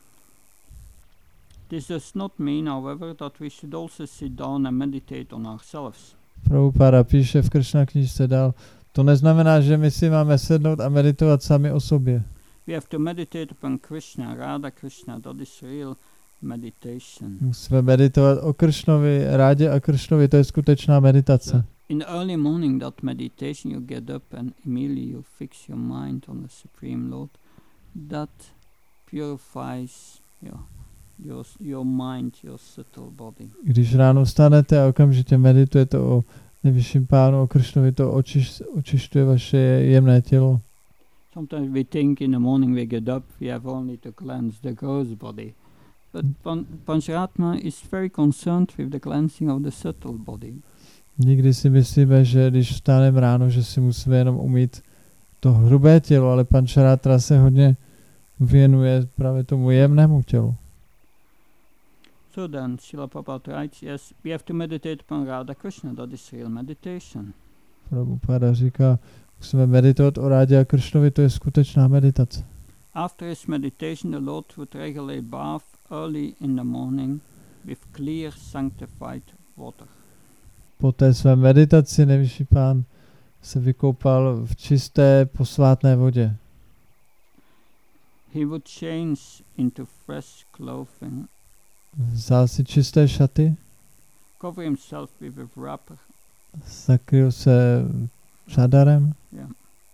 this does not mean, however, that we should also sit down and meditate on ourselves. Prabhupada píše v Krishna knížce dál, to neznamená, že my si máme sednout a meditovat sami o sobě. We have to meditate upon Krishna, Radha Krishna, that is real meditation. Musíme meditovat o Kršnovi, Rádě a Kršnovi, to je skutečná meditace. In the early morning, that meditation, you get up and immediately you fix your mind on the Supreme Lord. That purifies your, your, your mind, your subtle body. Když ráno vstanete a okamžitě meditujete o nejvyšším pánu, o Kršnovi, to očiš, očišťuje vaše jemné tělo. Sometimes we think in the morning we get up, we have only to cleanse the gross body. But Pan- Pancharatma is very concerned with the cleansing of the subtle body. Nikdy si myslíme, že když vstaneme ráno, že si musíme jenom umýt to hrubé tělo, ale pan Šarátra se hodně věnuje právě tomu jemnému tělu. So then, Srila Prabhupada writes, yes, we have to meditate upon Radha Krishna, that is real meditation. Prabhupada říká, musíme meditovat o Rádě a Kršnovi, to je skutečná meditace. After his meditation, the Lord would regularly bath early in the morning with clear, sanctified water. Po té své meditaci nejvyšší pán se vykoupal v čisté posvátné vodě. He would change into fresh clothing, Vzal si čisté šaty, cover himself with a wrapper, zakryl se čadarem yeah,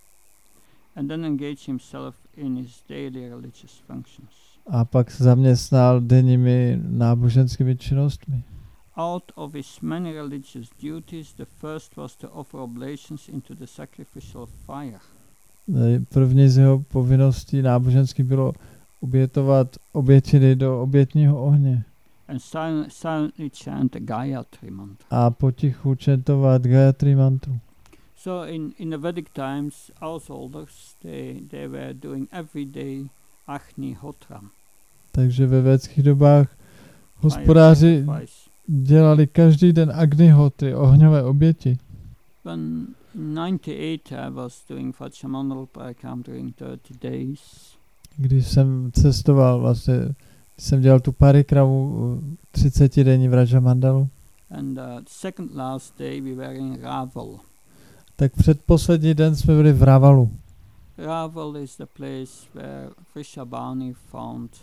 and then engage himself in his daily religious functions. a pak se zaměstnal denními náboženskými činnostmi. Out of his many religious duties, the first was to offer oblations into the sacrificial fire. První z jeho povinností náboženský bylo obětovat obětiny do obětního ohně And sil- silently chant the Gayatri mantra. a potichu čentovat Gayatri mantru. So in, in the Vedic times, householders, they, they were doing every day Agni Hotra. Takže ve védských dobách hospodáři dělali každý den Agnihotry, ohňové oběti. When in ninety-eight I was doing Vajramandal Parakam during thirty days. Když jsem cestoval, vlastně jsem dělal tu parikramu třicetidenní v Rajamandalu, And the uh, second last day we were in Raval. tak předposlední den jsme byli v Ravalu. Raval is the place where Vrishabhani found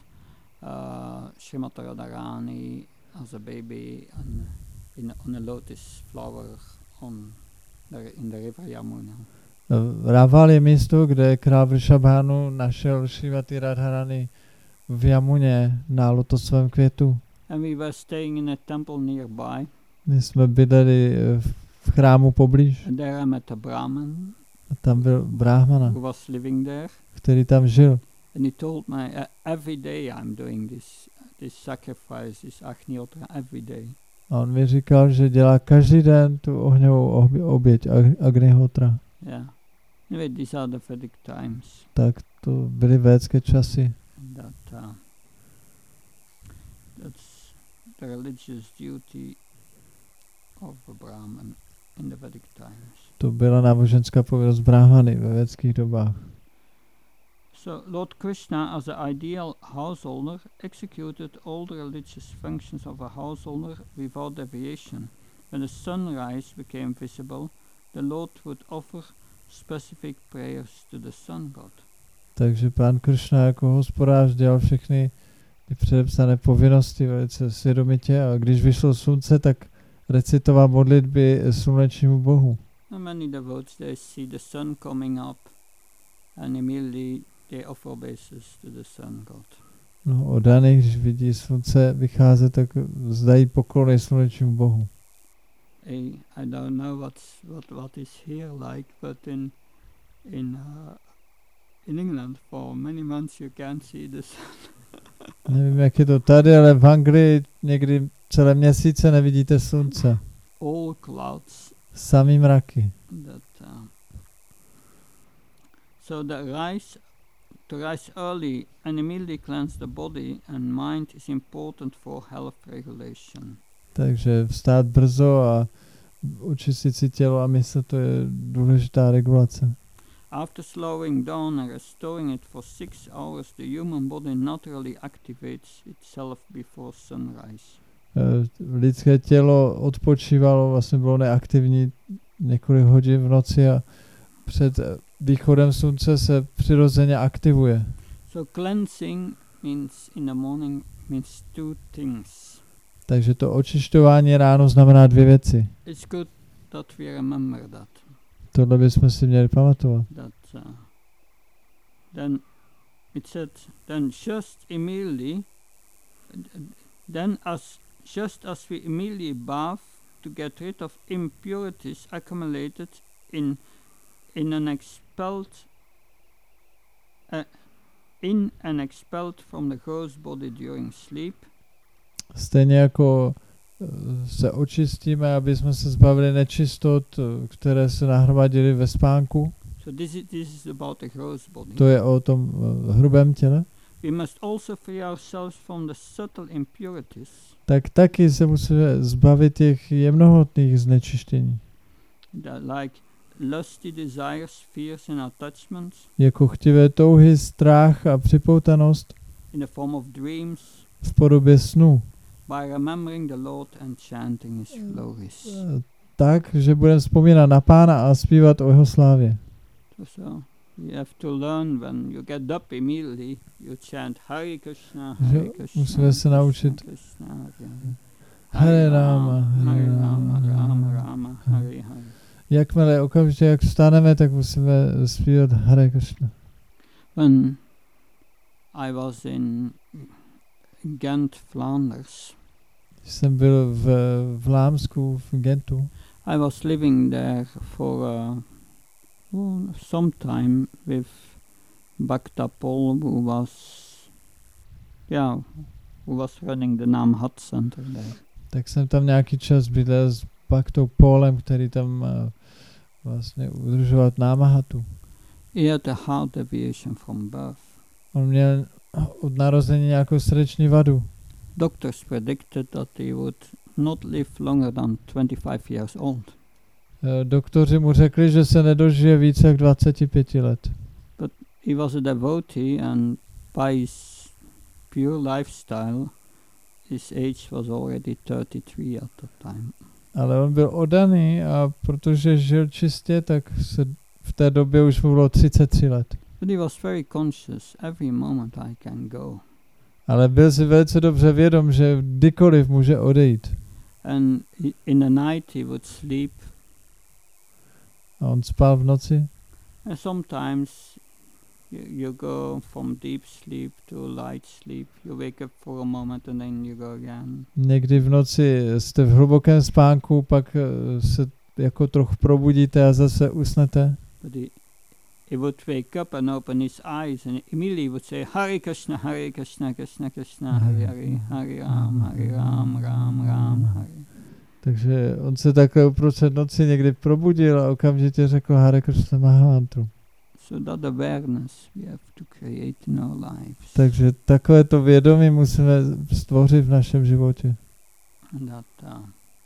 uh, Srimati Radharani as a baby on, in, on a lotus flower on the, in the river Yamuna. Raval je místo, kde král Vrishabhanu našel Srimati Radharani v Jamuně na lotosovém květu. And we were staying in a temple nearby. My jsme bydleli v chrámu poblíž. And there I met a Brahman A tam byl Brahmana, who was living there. který tam žil. And he told me, uh, every day I'm doing this, this sacrifice, this Agni Hotra, every day. A on mi říkal, že dělá každý den tu ohňovou obě- oběť Ag- Agnihotra. Yeah. Anyway, these are the Vedic times. Tak to byly védské časy. That uh, that's the religious duty of a Brahman in the Vedic times. To byla náboženská povinnost Brahmany ve védských dobách. So Lord Krishna, as an ideal householder, executed all the religious functions of a householder without deviation. When the sunrise became visible, the Lord would offer specific prayers to the sun god. Takže pán Kršna jako hospodář dělal všechny ty předepsané povinnosti velice svědomitě a když vyšlo slunce, tak recitoval modlitby slunečnímu bohu. And many devotees, they see the sun coming up and immediately they offer obeisances to the sun god. No, oddaný, když vidí slunce vycházet, tak vzdají poklony slunečnímu bohu. I, I don't know what's, what, what is here like, but in, in, uh, in England for many months you can't see the sun. Nevím, jak je to tady, ale v Anglii někdy celé měsíce nevidíte slunce. All clouds. Samý mraky. That, uh, so the rise, to rise early and immediately cleanse the body and mind is important for health regulation. Takže vstát brzo a očistit si tělo a mysl, to je důležitá regulace. After slowing down and restoring it for six hours, the human body naturally activates itself before sunrise. Lidské tělo odpočívalo, vlastně bylo neaktivní několik hodin v noci a před východem slunce se přirozeně aktivuje. So cleansing means in the morning means two things. Takže to očišťování ráno znamená dvě věci. It's good that we remember that. Tohle bychom si měli pamatovat. That uh, then it said then just immediately then as just as we immediately bath to get rid of impurities accumulated in in an expelled uh, in and expelled from the gross body during sleep. Stejně jako se očistíme, aby jsme se zbavili nečistot, které se nahromadily ve spánku. So this is, this is about the gross body. To je o tom uh, hrubém těle. We must also free ourselves from the subtle impurities. Tak taky se musíme zbavit těch jemnohmotných znečištění. That like lusty desires, fears and attachments. Jako chtivé touhy, strach a připoutanost. In the form of dreams. V podobě snu. By remembering the Lord and chanting His glories. Tak, že budeme vzpomínat na Pána a zpívat o jeho slávě. So you have to learn when you get up immediately, you chant Hare Krishna, Hare Krishna. Musíme se naučit Hare Rama, Hare Rama, Rama Rama, Hare Hare. Jakmile okamžitě, jak vstaneme, tak musíme zpívat Hare Krishna. When I was in Ghent, Flanders, jsem byl v, v Lámsku, v Gentu. I was living there for uh, well, some time with Bhakta Paul, who was, yeah, who was running the Namhat Center there. Tak jsem tam nějaký čas bydlel s Bhaktou Paulem, který tam uh, vlastně udržoval Námahatu. He had a heart deviation from birth. On měl od narození nějakou srdeční vadu. Doctors predicted that he would not live longer than twenty-five years old. Doktoři mu řekli, že se nedožije více jak dvacet pět let. But he was a devotee and by his pure lifestyle, his age was already thirty-three at that time. Ale on byl oddaný a protože žil čistě, tak se v té době už mu bylo třicet tři let. But he was very conscious, every moment I can go. Ale byl si velice dobře vědom, že kdykoliv může odejít. And he, in the night he would sleep. A on spal v noci. And sometimes you, you go from deep sleep to light sleep. You wake up for a moment and then you go again. Někdy v noci jste v hlubokém spánku, pak se jako trochu probudíte a zase usnete. But he, he would wake up and open his eyes and immediately would say Hare Krishna, Hare Krishna, Krishna Krishna, Hare Hare, Hare Ram, Hare Ram, Ram Ram, Hare. Takže on se takhle uprostřed noci někdy probudil a okamžitě řekl Hare Krishna Mahamantru. So that awareness we have to create in our lives. Takže takové to vědomí musíme stvořit v našem životě. And that, uh,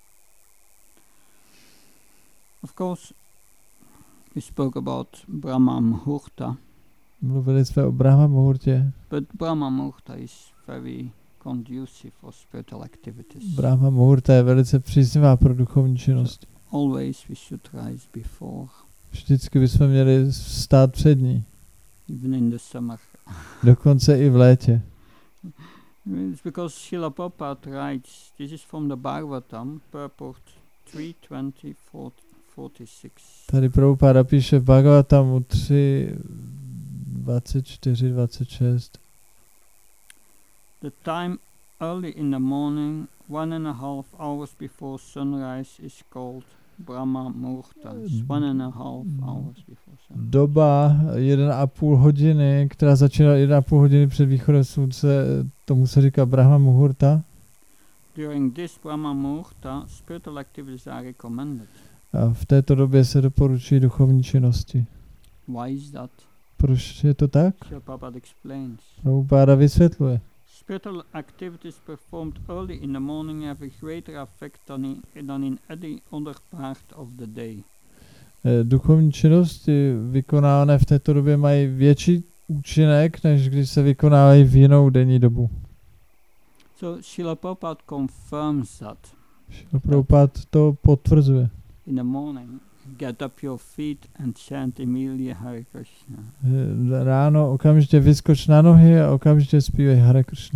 of course, we spoke about Brahma Muhurta. Mluvili jsme o Brahma Muhurtě. But Brahma Muhurta is very conducive for spiritual activities. Brahma Muhurta je velice příznivá pro duchovní činnost. always we should rise before, Vždycky bychom měli stát před ní. even in the summer. Dokonce i v létě. It's because Srila Prabhupada writes, this is from the Bhagavatam, purport three twenty forty-six. Tady Prabhupada píše v Bhagavatamu tři dvacet čtyři dvacet šest. The time early in the morning, one and a half hours before sunrise, is called Brahma Muhurta. It's one and a half hours before sunrise. Doba jeden a půl hodiny, která začíná jeden a půl hodiny před východem slunce, tomu se říká Brahma Muhurta. During this Brahma Muhurta, spiritual activities are recommended. A v této době se doporučují duchovní činnosti. Why is that? Proč je to tak? Srila Prabhupada explains. Prabhupada vysvětluje. Spiritual activities performed early in the morning have a greater effect than in, than in any other part of the day. Duchovní činnosti vykonávané v této době mají větší účinek, než když se vykonávají v jinou denní dobu. So Srila Prabhupada confirms that. Srila Prabhupada to potvrzuje. In the morning, get up your feet and chant immediately Hare Krishna. Ráno okamžitě vyskoč na nohy a okamžitě zpívej Hare Krishna.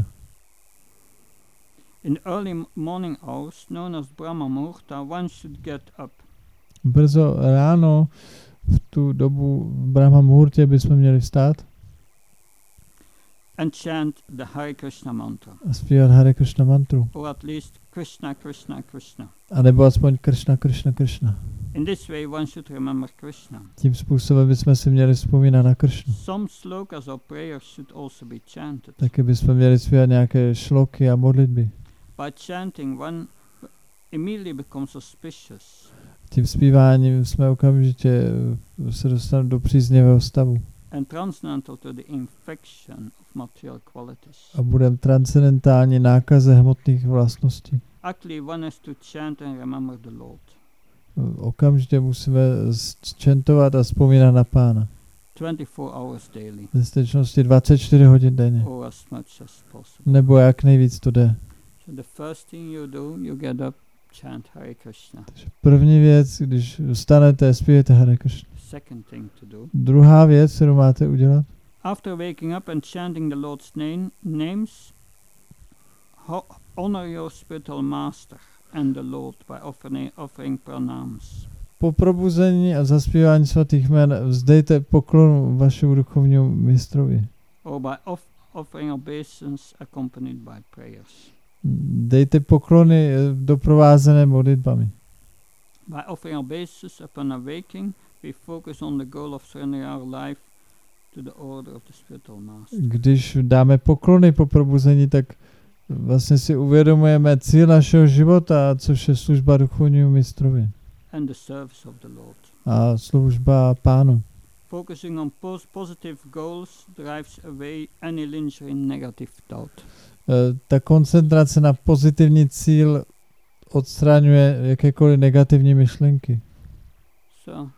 In early morning hours, known as Brahma Muhurta, one should get up. Brzo ráno v tu dobu v Brahma Muhurtě bychom měli vstát and chant the Hare Krishna mantra. A zpívat Hare Krishna mantru. Or at least Krishna, Krishna, Krishna. A nebo aspoň Krishna, Krishna, Krishna. In this way one should remember Krishna. Tím způsobem bychom si měli vzpomínat na Krishnu. Some slokas or prayers should also be chanted. Taky bychom měli zpívat nějaké šloky a modlitby. By chanting one immediately becomes suspicious. Tím zpíváním jsme okamžitě se dostali do příznivého stavu. And transcendental to the infection of material qualities. A budeme transcendentální nákaze hmotných vlastností. Actually one has to chant and remember the Lord. Okamžitě musíme čentovat a vzpomínat na Pána. twenty-four hours daily. Ve skutečnosti dvacet čtyři hodin denně. Or as much as possible. Nebo jak nejvíc to jde. So the first thing you do, you get up, chant Hare Krishna. První věc, když vstanete, zpívejte Hare Krishna. Second thing to do. Druhá věc, kterou máte udělat. After waking up and chanting the Lord's name, names, ho- honor your spiritual master and the Lord by offering, offering pranams. Po probuzení a zaspívání svatých jmen vzdejte poklonu vašemu duchovnímu mistrovi. Or by off- offering obeisance accompanied by prayers. Dejte poklony doprovázené modlitbami. By offering obeisance upon awaking, we focus on the goal of surrendering our life to the order of the spiritual master. Když dáme poklony po probuzení, tak vlastně si uvědomujeme cíl našeho života, což je služba duchovnímu mistrovi. And the service of the Lord. A služba Pánu. Focusing on pos- positive goals drives away any lingering negative thought. E, ta koncentrace na pozitivní cíl odstraňuje jakékoliv negativní myšlenky. So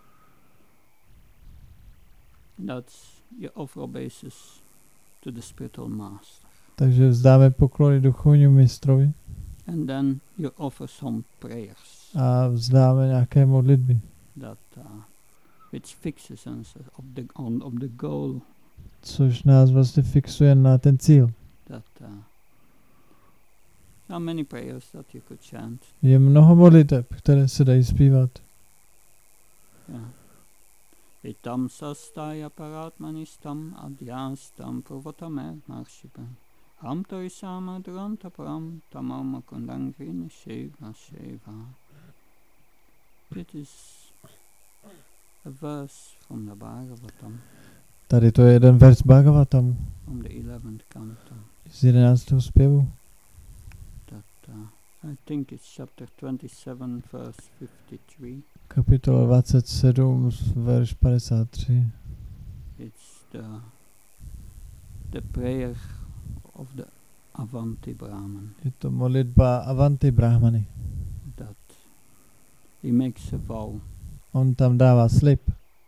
that's your offer obeisance to the spiritual master. Takže vzdáme poklony duchovnímu mistrovi. And then you offer some prayers. A vzdáme nějaké modlitby. That uh, which fixes us of the on of the goal. Což nás vlastně fixuje na ten cíl. That uh, there are many prayers that you could chant. Je mnoho modliteb, které se dají zpívat. Yeah. Itam sastaya paratmanistam adhyastam purvatamer marshipam. Am torisama duranta param tamama kundangrini sheva sheva. It is a verse from the Bhagavatam. Tady to je jeden verš Bhagavatamu. From the eleventh canto. Z jedenáctého zpěvu. That uh, I think it's chapter twenty-seven, verse fifty-three. Kapitola dvacet sedm, verš padesát tři. It's the the prayer of the Avanti Brahman. Je to modlitba Avanti Brahmany. That he makes a vow. On tam dává slib.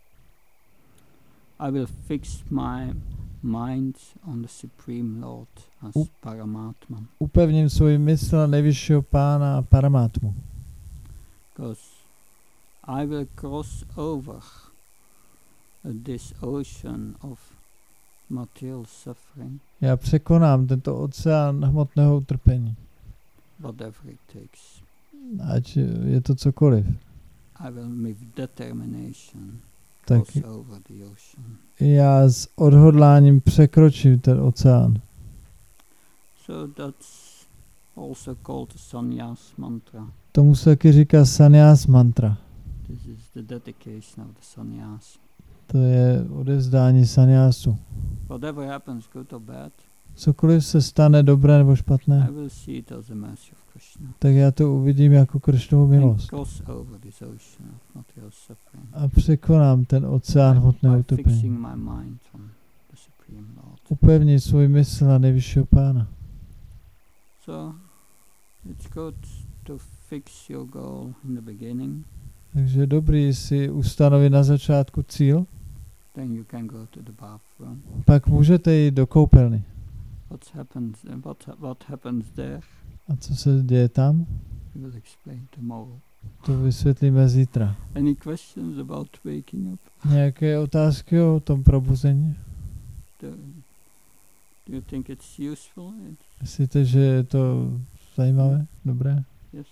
I will fix my mind on the Supreme Lord as U- Paramatma. Upevním svůj mysl na nejvyššího Pána a Paramátmu. Because I will cross over this ocean of material suffering, Já překonám tento oceán hmotného utrpení. whatever it takes. Ať je to cokoliv. I will with determination Tak cross over the ocean. já s odhodláním překročím ten oceán. So that's also called the sannyas mantra. Tomu se taky říká sannyas mantra. This is the dedication of the sannyas. To je odevzdání sannyásu. Whatever happens, good or bad, Cokoliv se stane dobré nebo špatné, I will see it as a mercy of Krishna. tak já to uvidím jako Krišnovu And milost. cross over this ocean of material suffering. A překonám ten oceán hmotného By utrpení. fixing my mind on the Supreme Lord. Upevnit svůj mysl na nejvyššího pána. So it's good to fix your goal in the beginning, Takže je dobrý si ustanovit na začátku cíl, then you can go to the bathroom. pak můžete jít do koupelny. What happens and what ha- what happens there, A co se děje tam, we will explain tomorrow. to vysvětlíme zítra. Any questions about waking up? Nějaké otázky o tom probuzení? Do, do you think it's useful? It's, Myslíte, že je to zajímavé? Dobré? yes.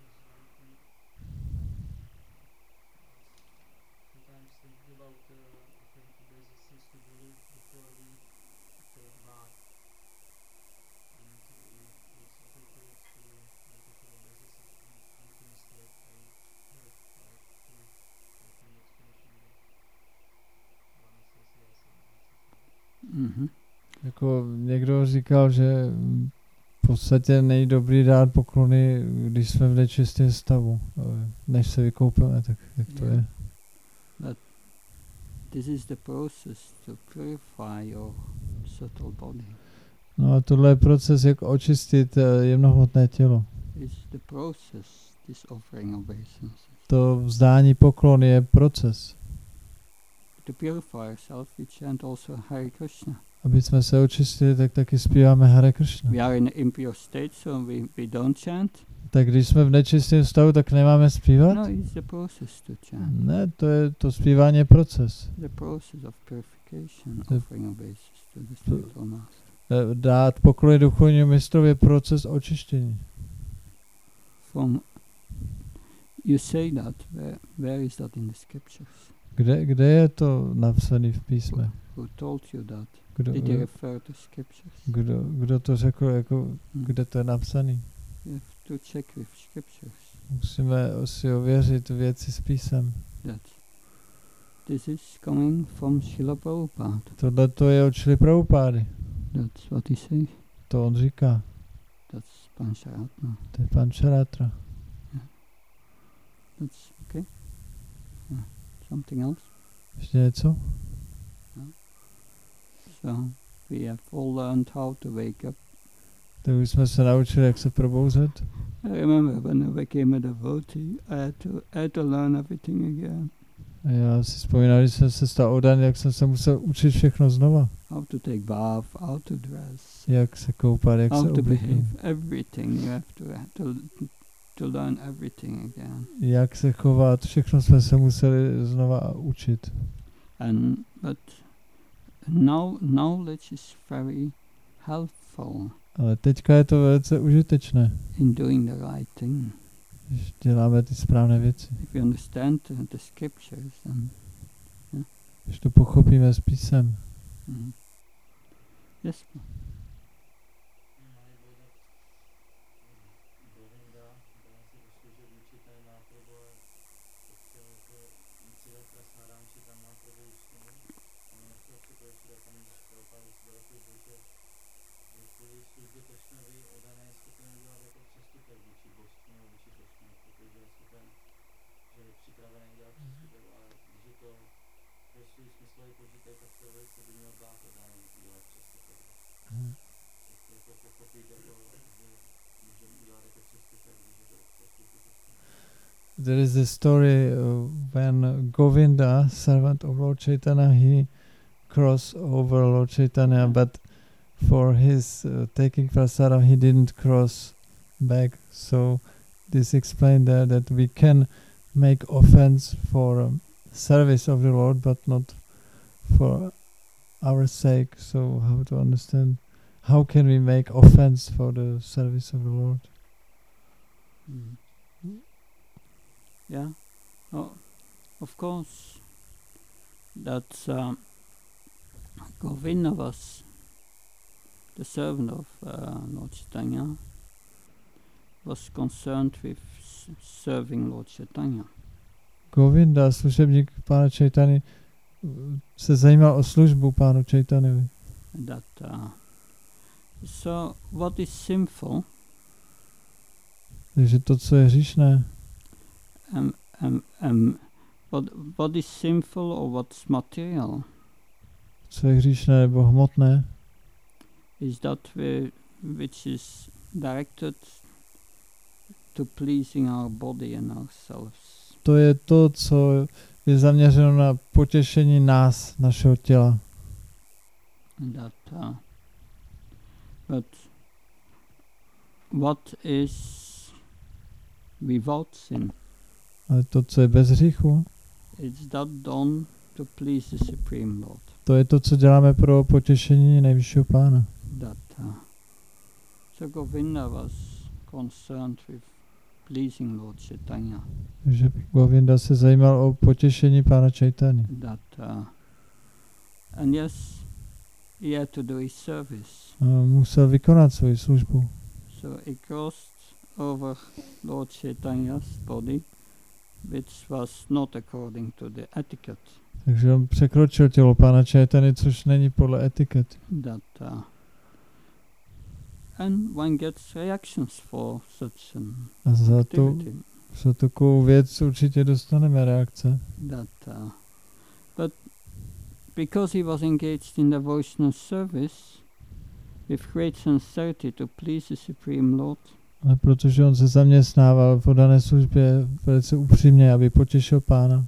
Sometimes thinking about uh, according to basic things to do before we take bath. And uh, it's also good to make a basic anything mistake I heard like to like an explanation that one says yes and one says no. Mm-hmm. Jako někdo říkal, že v podstatě není dobrý dát poklony, když jsme v nečistém stavu, než se vykoupeme, tak jak to je. But this is the process to purify your subtle body. No a tohle je proces, jak očistit eh, jemnohmotné tělo. It's the process, this offering obeisance. To vzdání poklon je proces. To purify yourself, we chant also Hare Krishna. Aby jsme se očistili, tak taky zpíváme Hare Krishna. We are in an impure state, so we, we don't chant. Tak když jsme v nečistém stavu, tak nemáme zpívat? No, it's the process to chant. Ne, to je to zpívání je proces. The process of purification, The- offering obeisance to the spiritual master. Eh, Dát poklony duchovnímu mistrovi je proces očištění. From you say that, where, where is that in the scriptures? Kde, kde je to napsané v písme? Who told you that? Kdo, Did you refer to scriptures? kdo, kdo to řekl, jako, Hmm. kde to je napsané? You have to check with scriptures Musíme si ověřit věci s písem. that this is coming from Srila Prabhupada. Tohle to je od Šrily Prabhupády. That's what he says. To on říká. That's Pancharatma. To je pan Šarátra. That's okay. Uh, something else? Ještě něco? So we have all learned how to wake up. Tak už jsme se naučili, jak se probouzet. I remember when I became a devotee, I had to, I had to learn everything again. A já si vzpomínám, když jsem se stal odan, jak jsem se musel učit všechno znova. How to take bath, how to dress, Jak se koupat, jak se how to oblíknout. behave, everything. You have to, to to learn everything again. Jak se chovat, všechno jsme se museli znova učit. And but now knowledge is very helpful Ale teďka je to velice užitečné, in doing the right thing. když děláme ty správné věci. If you understand the, the scriptures, then Když to pochopíme s písem. mm, yes. There is a story uh, when Govinda, servant of Lord Chaitanya, he crossed over Lord Chaitanya, but for his uh, taking prasadam, he didn't cross back. So this explained that, that we can make offense for um, service of the Lord, but not for our sake. So how to understand? How can we make offense for the service of the Lord? Mm. Yeah. Oh, of course. That um, Govinda was the servant of uh, Lord Chaitanya, was concerned with s- serving Lord Chaitanya. Govinda, služebník Pána Chaitany, se zajímal o službu Pánu Chaitanovi. That uh, so what is sinful Takže to, co je hříšné, um, um, um, what, what is sinful or what's material co je hříšné nebo hmotné, is that we, which is directed to pleasing our body and ourselves. to je to, co je zaměřeno na potěšení nás, našeho těla. That, uh, but what is without sin? Ale to, co je bez hříchu, It's that done to please the Supreme Lord. to je to, co děláme pro potěšení nejvyššího Pána. That uh, so Govinda was concerned with pleasing Lord Chaitanya. Takže Govinda se zajímal o potěšení Pána Chaitany. That uh, and yes, he had to do his service. A musel vykonat svoji službu. So he crossed over Lord Chaitanya's body, which was not according to the etiquette. Takže on překročil tělo Pána Chaitany, což není podle etikety. That uh, and one gets reactions for such an A za tu, activity. za takovou věc určitě dostaneme reakce. That, uh, but because he was engaged in devotional service with great sincerity to please the Supreme Lord, Ale protože on se zaměstnával v dané službě velice upřímně, aby potěšil Pána.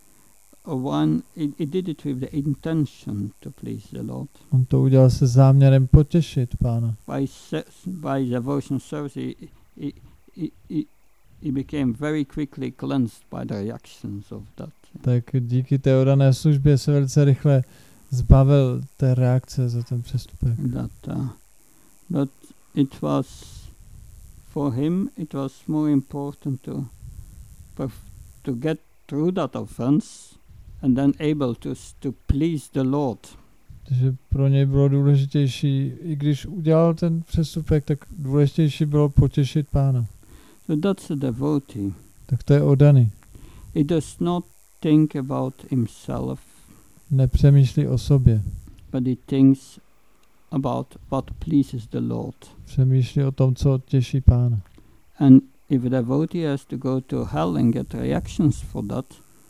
uh, one he, he did it with the intention to please the Lord. On to udělal se záměrem potěšit Pána. By se- by devotional service, he, he, he, he, he became very quickly cleansed by the reactions of that. Tak díky té oddané službě se velice rychle zbavil té reakce za ten přestupek. That, uh, but it was for him. It was more important to perf- to get through that offense and then able to s- to please the Lord. Takže pro něj bylo důležitější, i když udělal ten přestupek, tak důležitější bylo potěšit Pána. So that's a devotee. Tak to je oddaný. He does not think about himself, Nepřemýšlí o sobě. but he thinks about what pleases the Lord. Přemýšlí o tom, co těší Pána. And if a devotee has to go to hell and get reactions for that,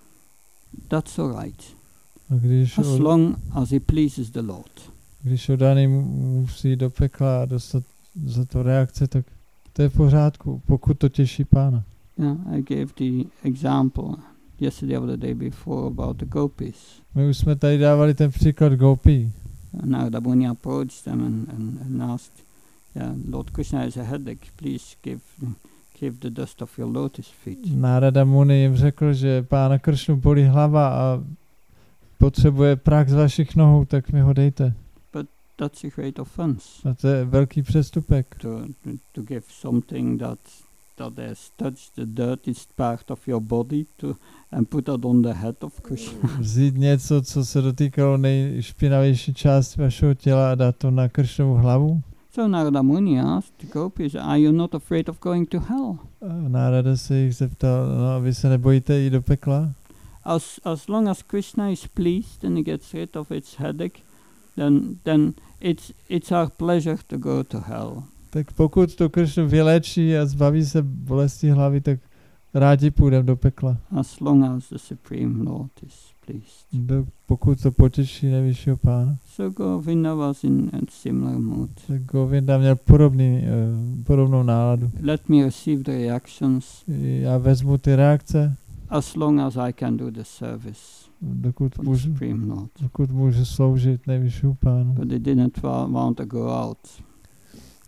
that's all right, A když, as od, long as he pleases the Lord. když oddaný mu- musí jít do pekla a dostat za to reakce, tak to je v pořádku, pokud to těší Pána. Yeah, I gave the example yesterday or the day before about the gopis. My už jsme tady dávali ten příklad Gopi. Narada Muni approached them and, and, and asked, yeah, Lord Krishna has a headache, please give give the dust of your lotus feet. Nárada Muni jim řekl, že Pána Kršnu bolí hlava a potřebuje prach z vašich nohou, tak mi ho dejte. That's a great offense, A to je velký přestupek. to, to, to give something that that has touched the dirtiest part of your body to and put that on the head of Krishna. Vzít něco, co se dotýkalo nejšpinavější části vašeho těla a dát to na Kršnovu hlavu. So Narada Muni asked the gopis, are you not afraid of going to hell? A Nárada se jich zeptal, no a vy se nebojíte jít do pekla? As as long as Krishna is pleased and he gets rid of its headache, then then it's it's our pleasure to go to hell. Tak pokud to Kršnu vylečí a zbaví se bolesti hlavy, tak rádi půjdeme do pekla. As long as the Supreme Lord is pleased. Do, pokud to potěší nejvyššího Pána. So Govinda was in a similar mood. Tak Govinda měl podobný, uh, podobnou náladu. Let me receive the reactions Já vezmu ty reakce, as long as I can do the service dokud for the můžu, Supreme Lord. dokud můžu sloužit nejvyššímu Pánu. But they didn't wa- want to go out.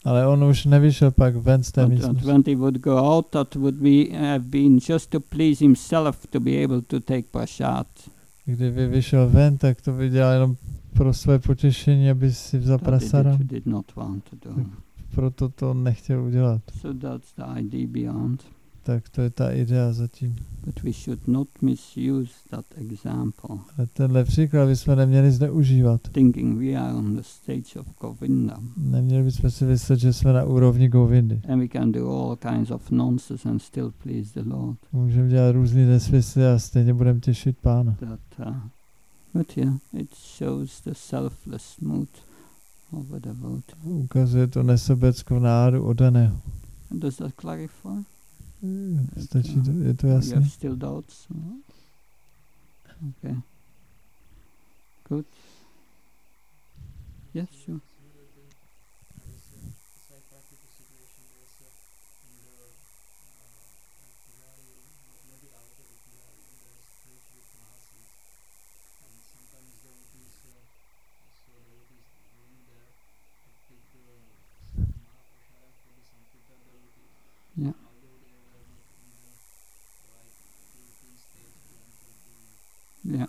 Ale on už nevyšel pak ven z té But, but místnosti. when he would go out, that would be have been just to please himself, to be able to take prasad. Kdyby vyšel ven, tak to by dělal jenom pro své potěšení, aby si vzal That he prasada. did, did not want to do. Tak proto to nechtěl udělat. So that's the idea beyond. Tak to je ta idea zatím. But we should not misuse that example, Ale tenhle příklad bychom neměli zneužívat. thinking we are on the stage of Govinda. Neměli bychom si myslet, že jsme na úrovni Govindy. And we can do all kinds of nonsense and still please the Lord. Můžeme dělat různý nesmysly a stejně budeme těšit Pána. That, uh, but yeah, it shows the selfless mood of a devotee. Ukazuje to nesobeckou náladu oddaného. Does that clarify? Stačí to, je to You jasné? have still doubts? No? Okay. Good. Yes, sure. Yeah. Yeah.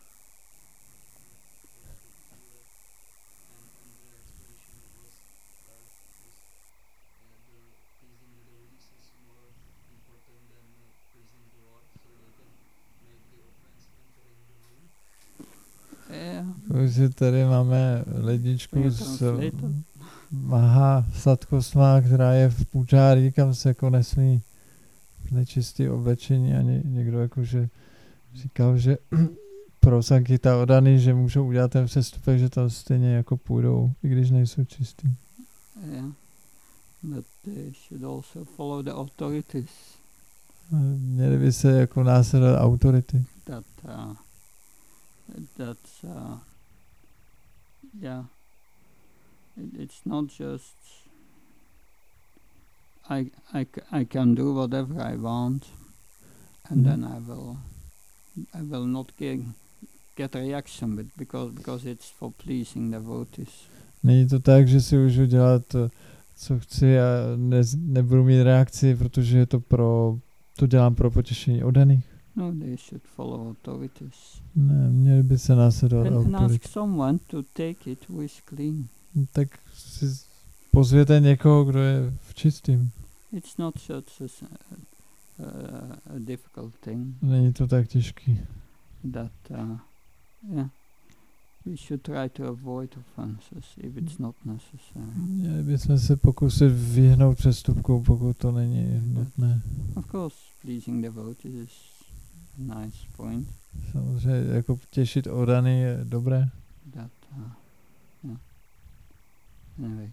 Yeah. Takže tady máme ledničku Je s translator. Maha Satkosma, která je v půžáří, kam se jako nesmí nečistý oblečení a ně, někdo jakože říkal, že pro Sankita odaný, že můžou udělat ten přestupek, že tam stejně jako půjdou, i když nejsou čistý. Yeah. But they should also follow the authorities Měli by se jako následovat autority. that uh, that's uh, yeah. It, it's not just I, I, c- I can do whatever I want, and Mhm. then I will I will not get get a reaction, but because because it's for pleasing devotees. Není to tak, že si můžu dělat to, co chci a ne, nebudu mít reakci, protože je to pro, to dělám pro potěšení oddaných. No, they should follow authorities Ne, měli by se následovat and, and autority. ask someone to take it who is clean. Tak si pozvěte někoho, kdo je v čistým. It's not such a, s- uh, a difficult thing Není to tak těžký. that uh, yeah, we should try to avoid offenses if it's not necessary. Měli bychom se pokusit vyhnout přestupkům, pokud to není nutné. Of course, pleasing devotees is a nice point. Samozřejmě jako těšit oddaný je dobré. That uh, yeah. Anyway,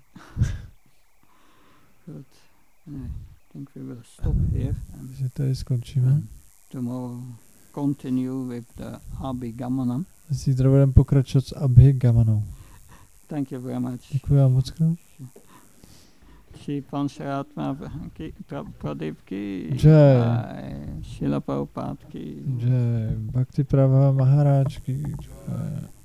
good. Anyway, I think we will stop here and Takže tady skončíme. um, tomorrow continue with the Abhigamana. Zítra budeme pokračovat s Abhigamanou. Thank you very much. Děkuji vám moc krát. Shri Pancharatma ki pra- Pradeep ki Jai. jai, Srila Prabhupada ki Že Bhakti Prabha Maharáčky.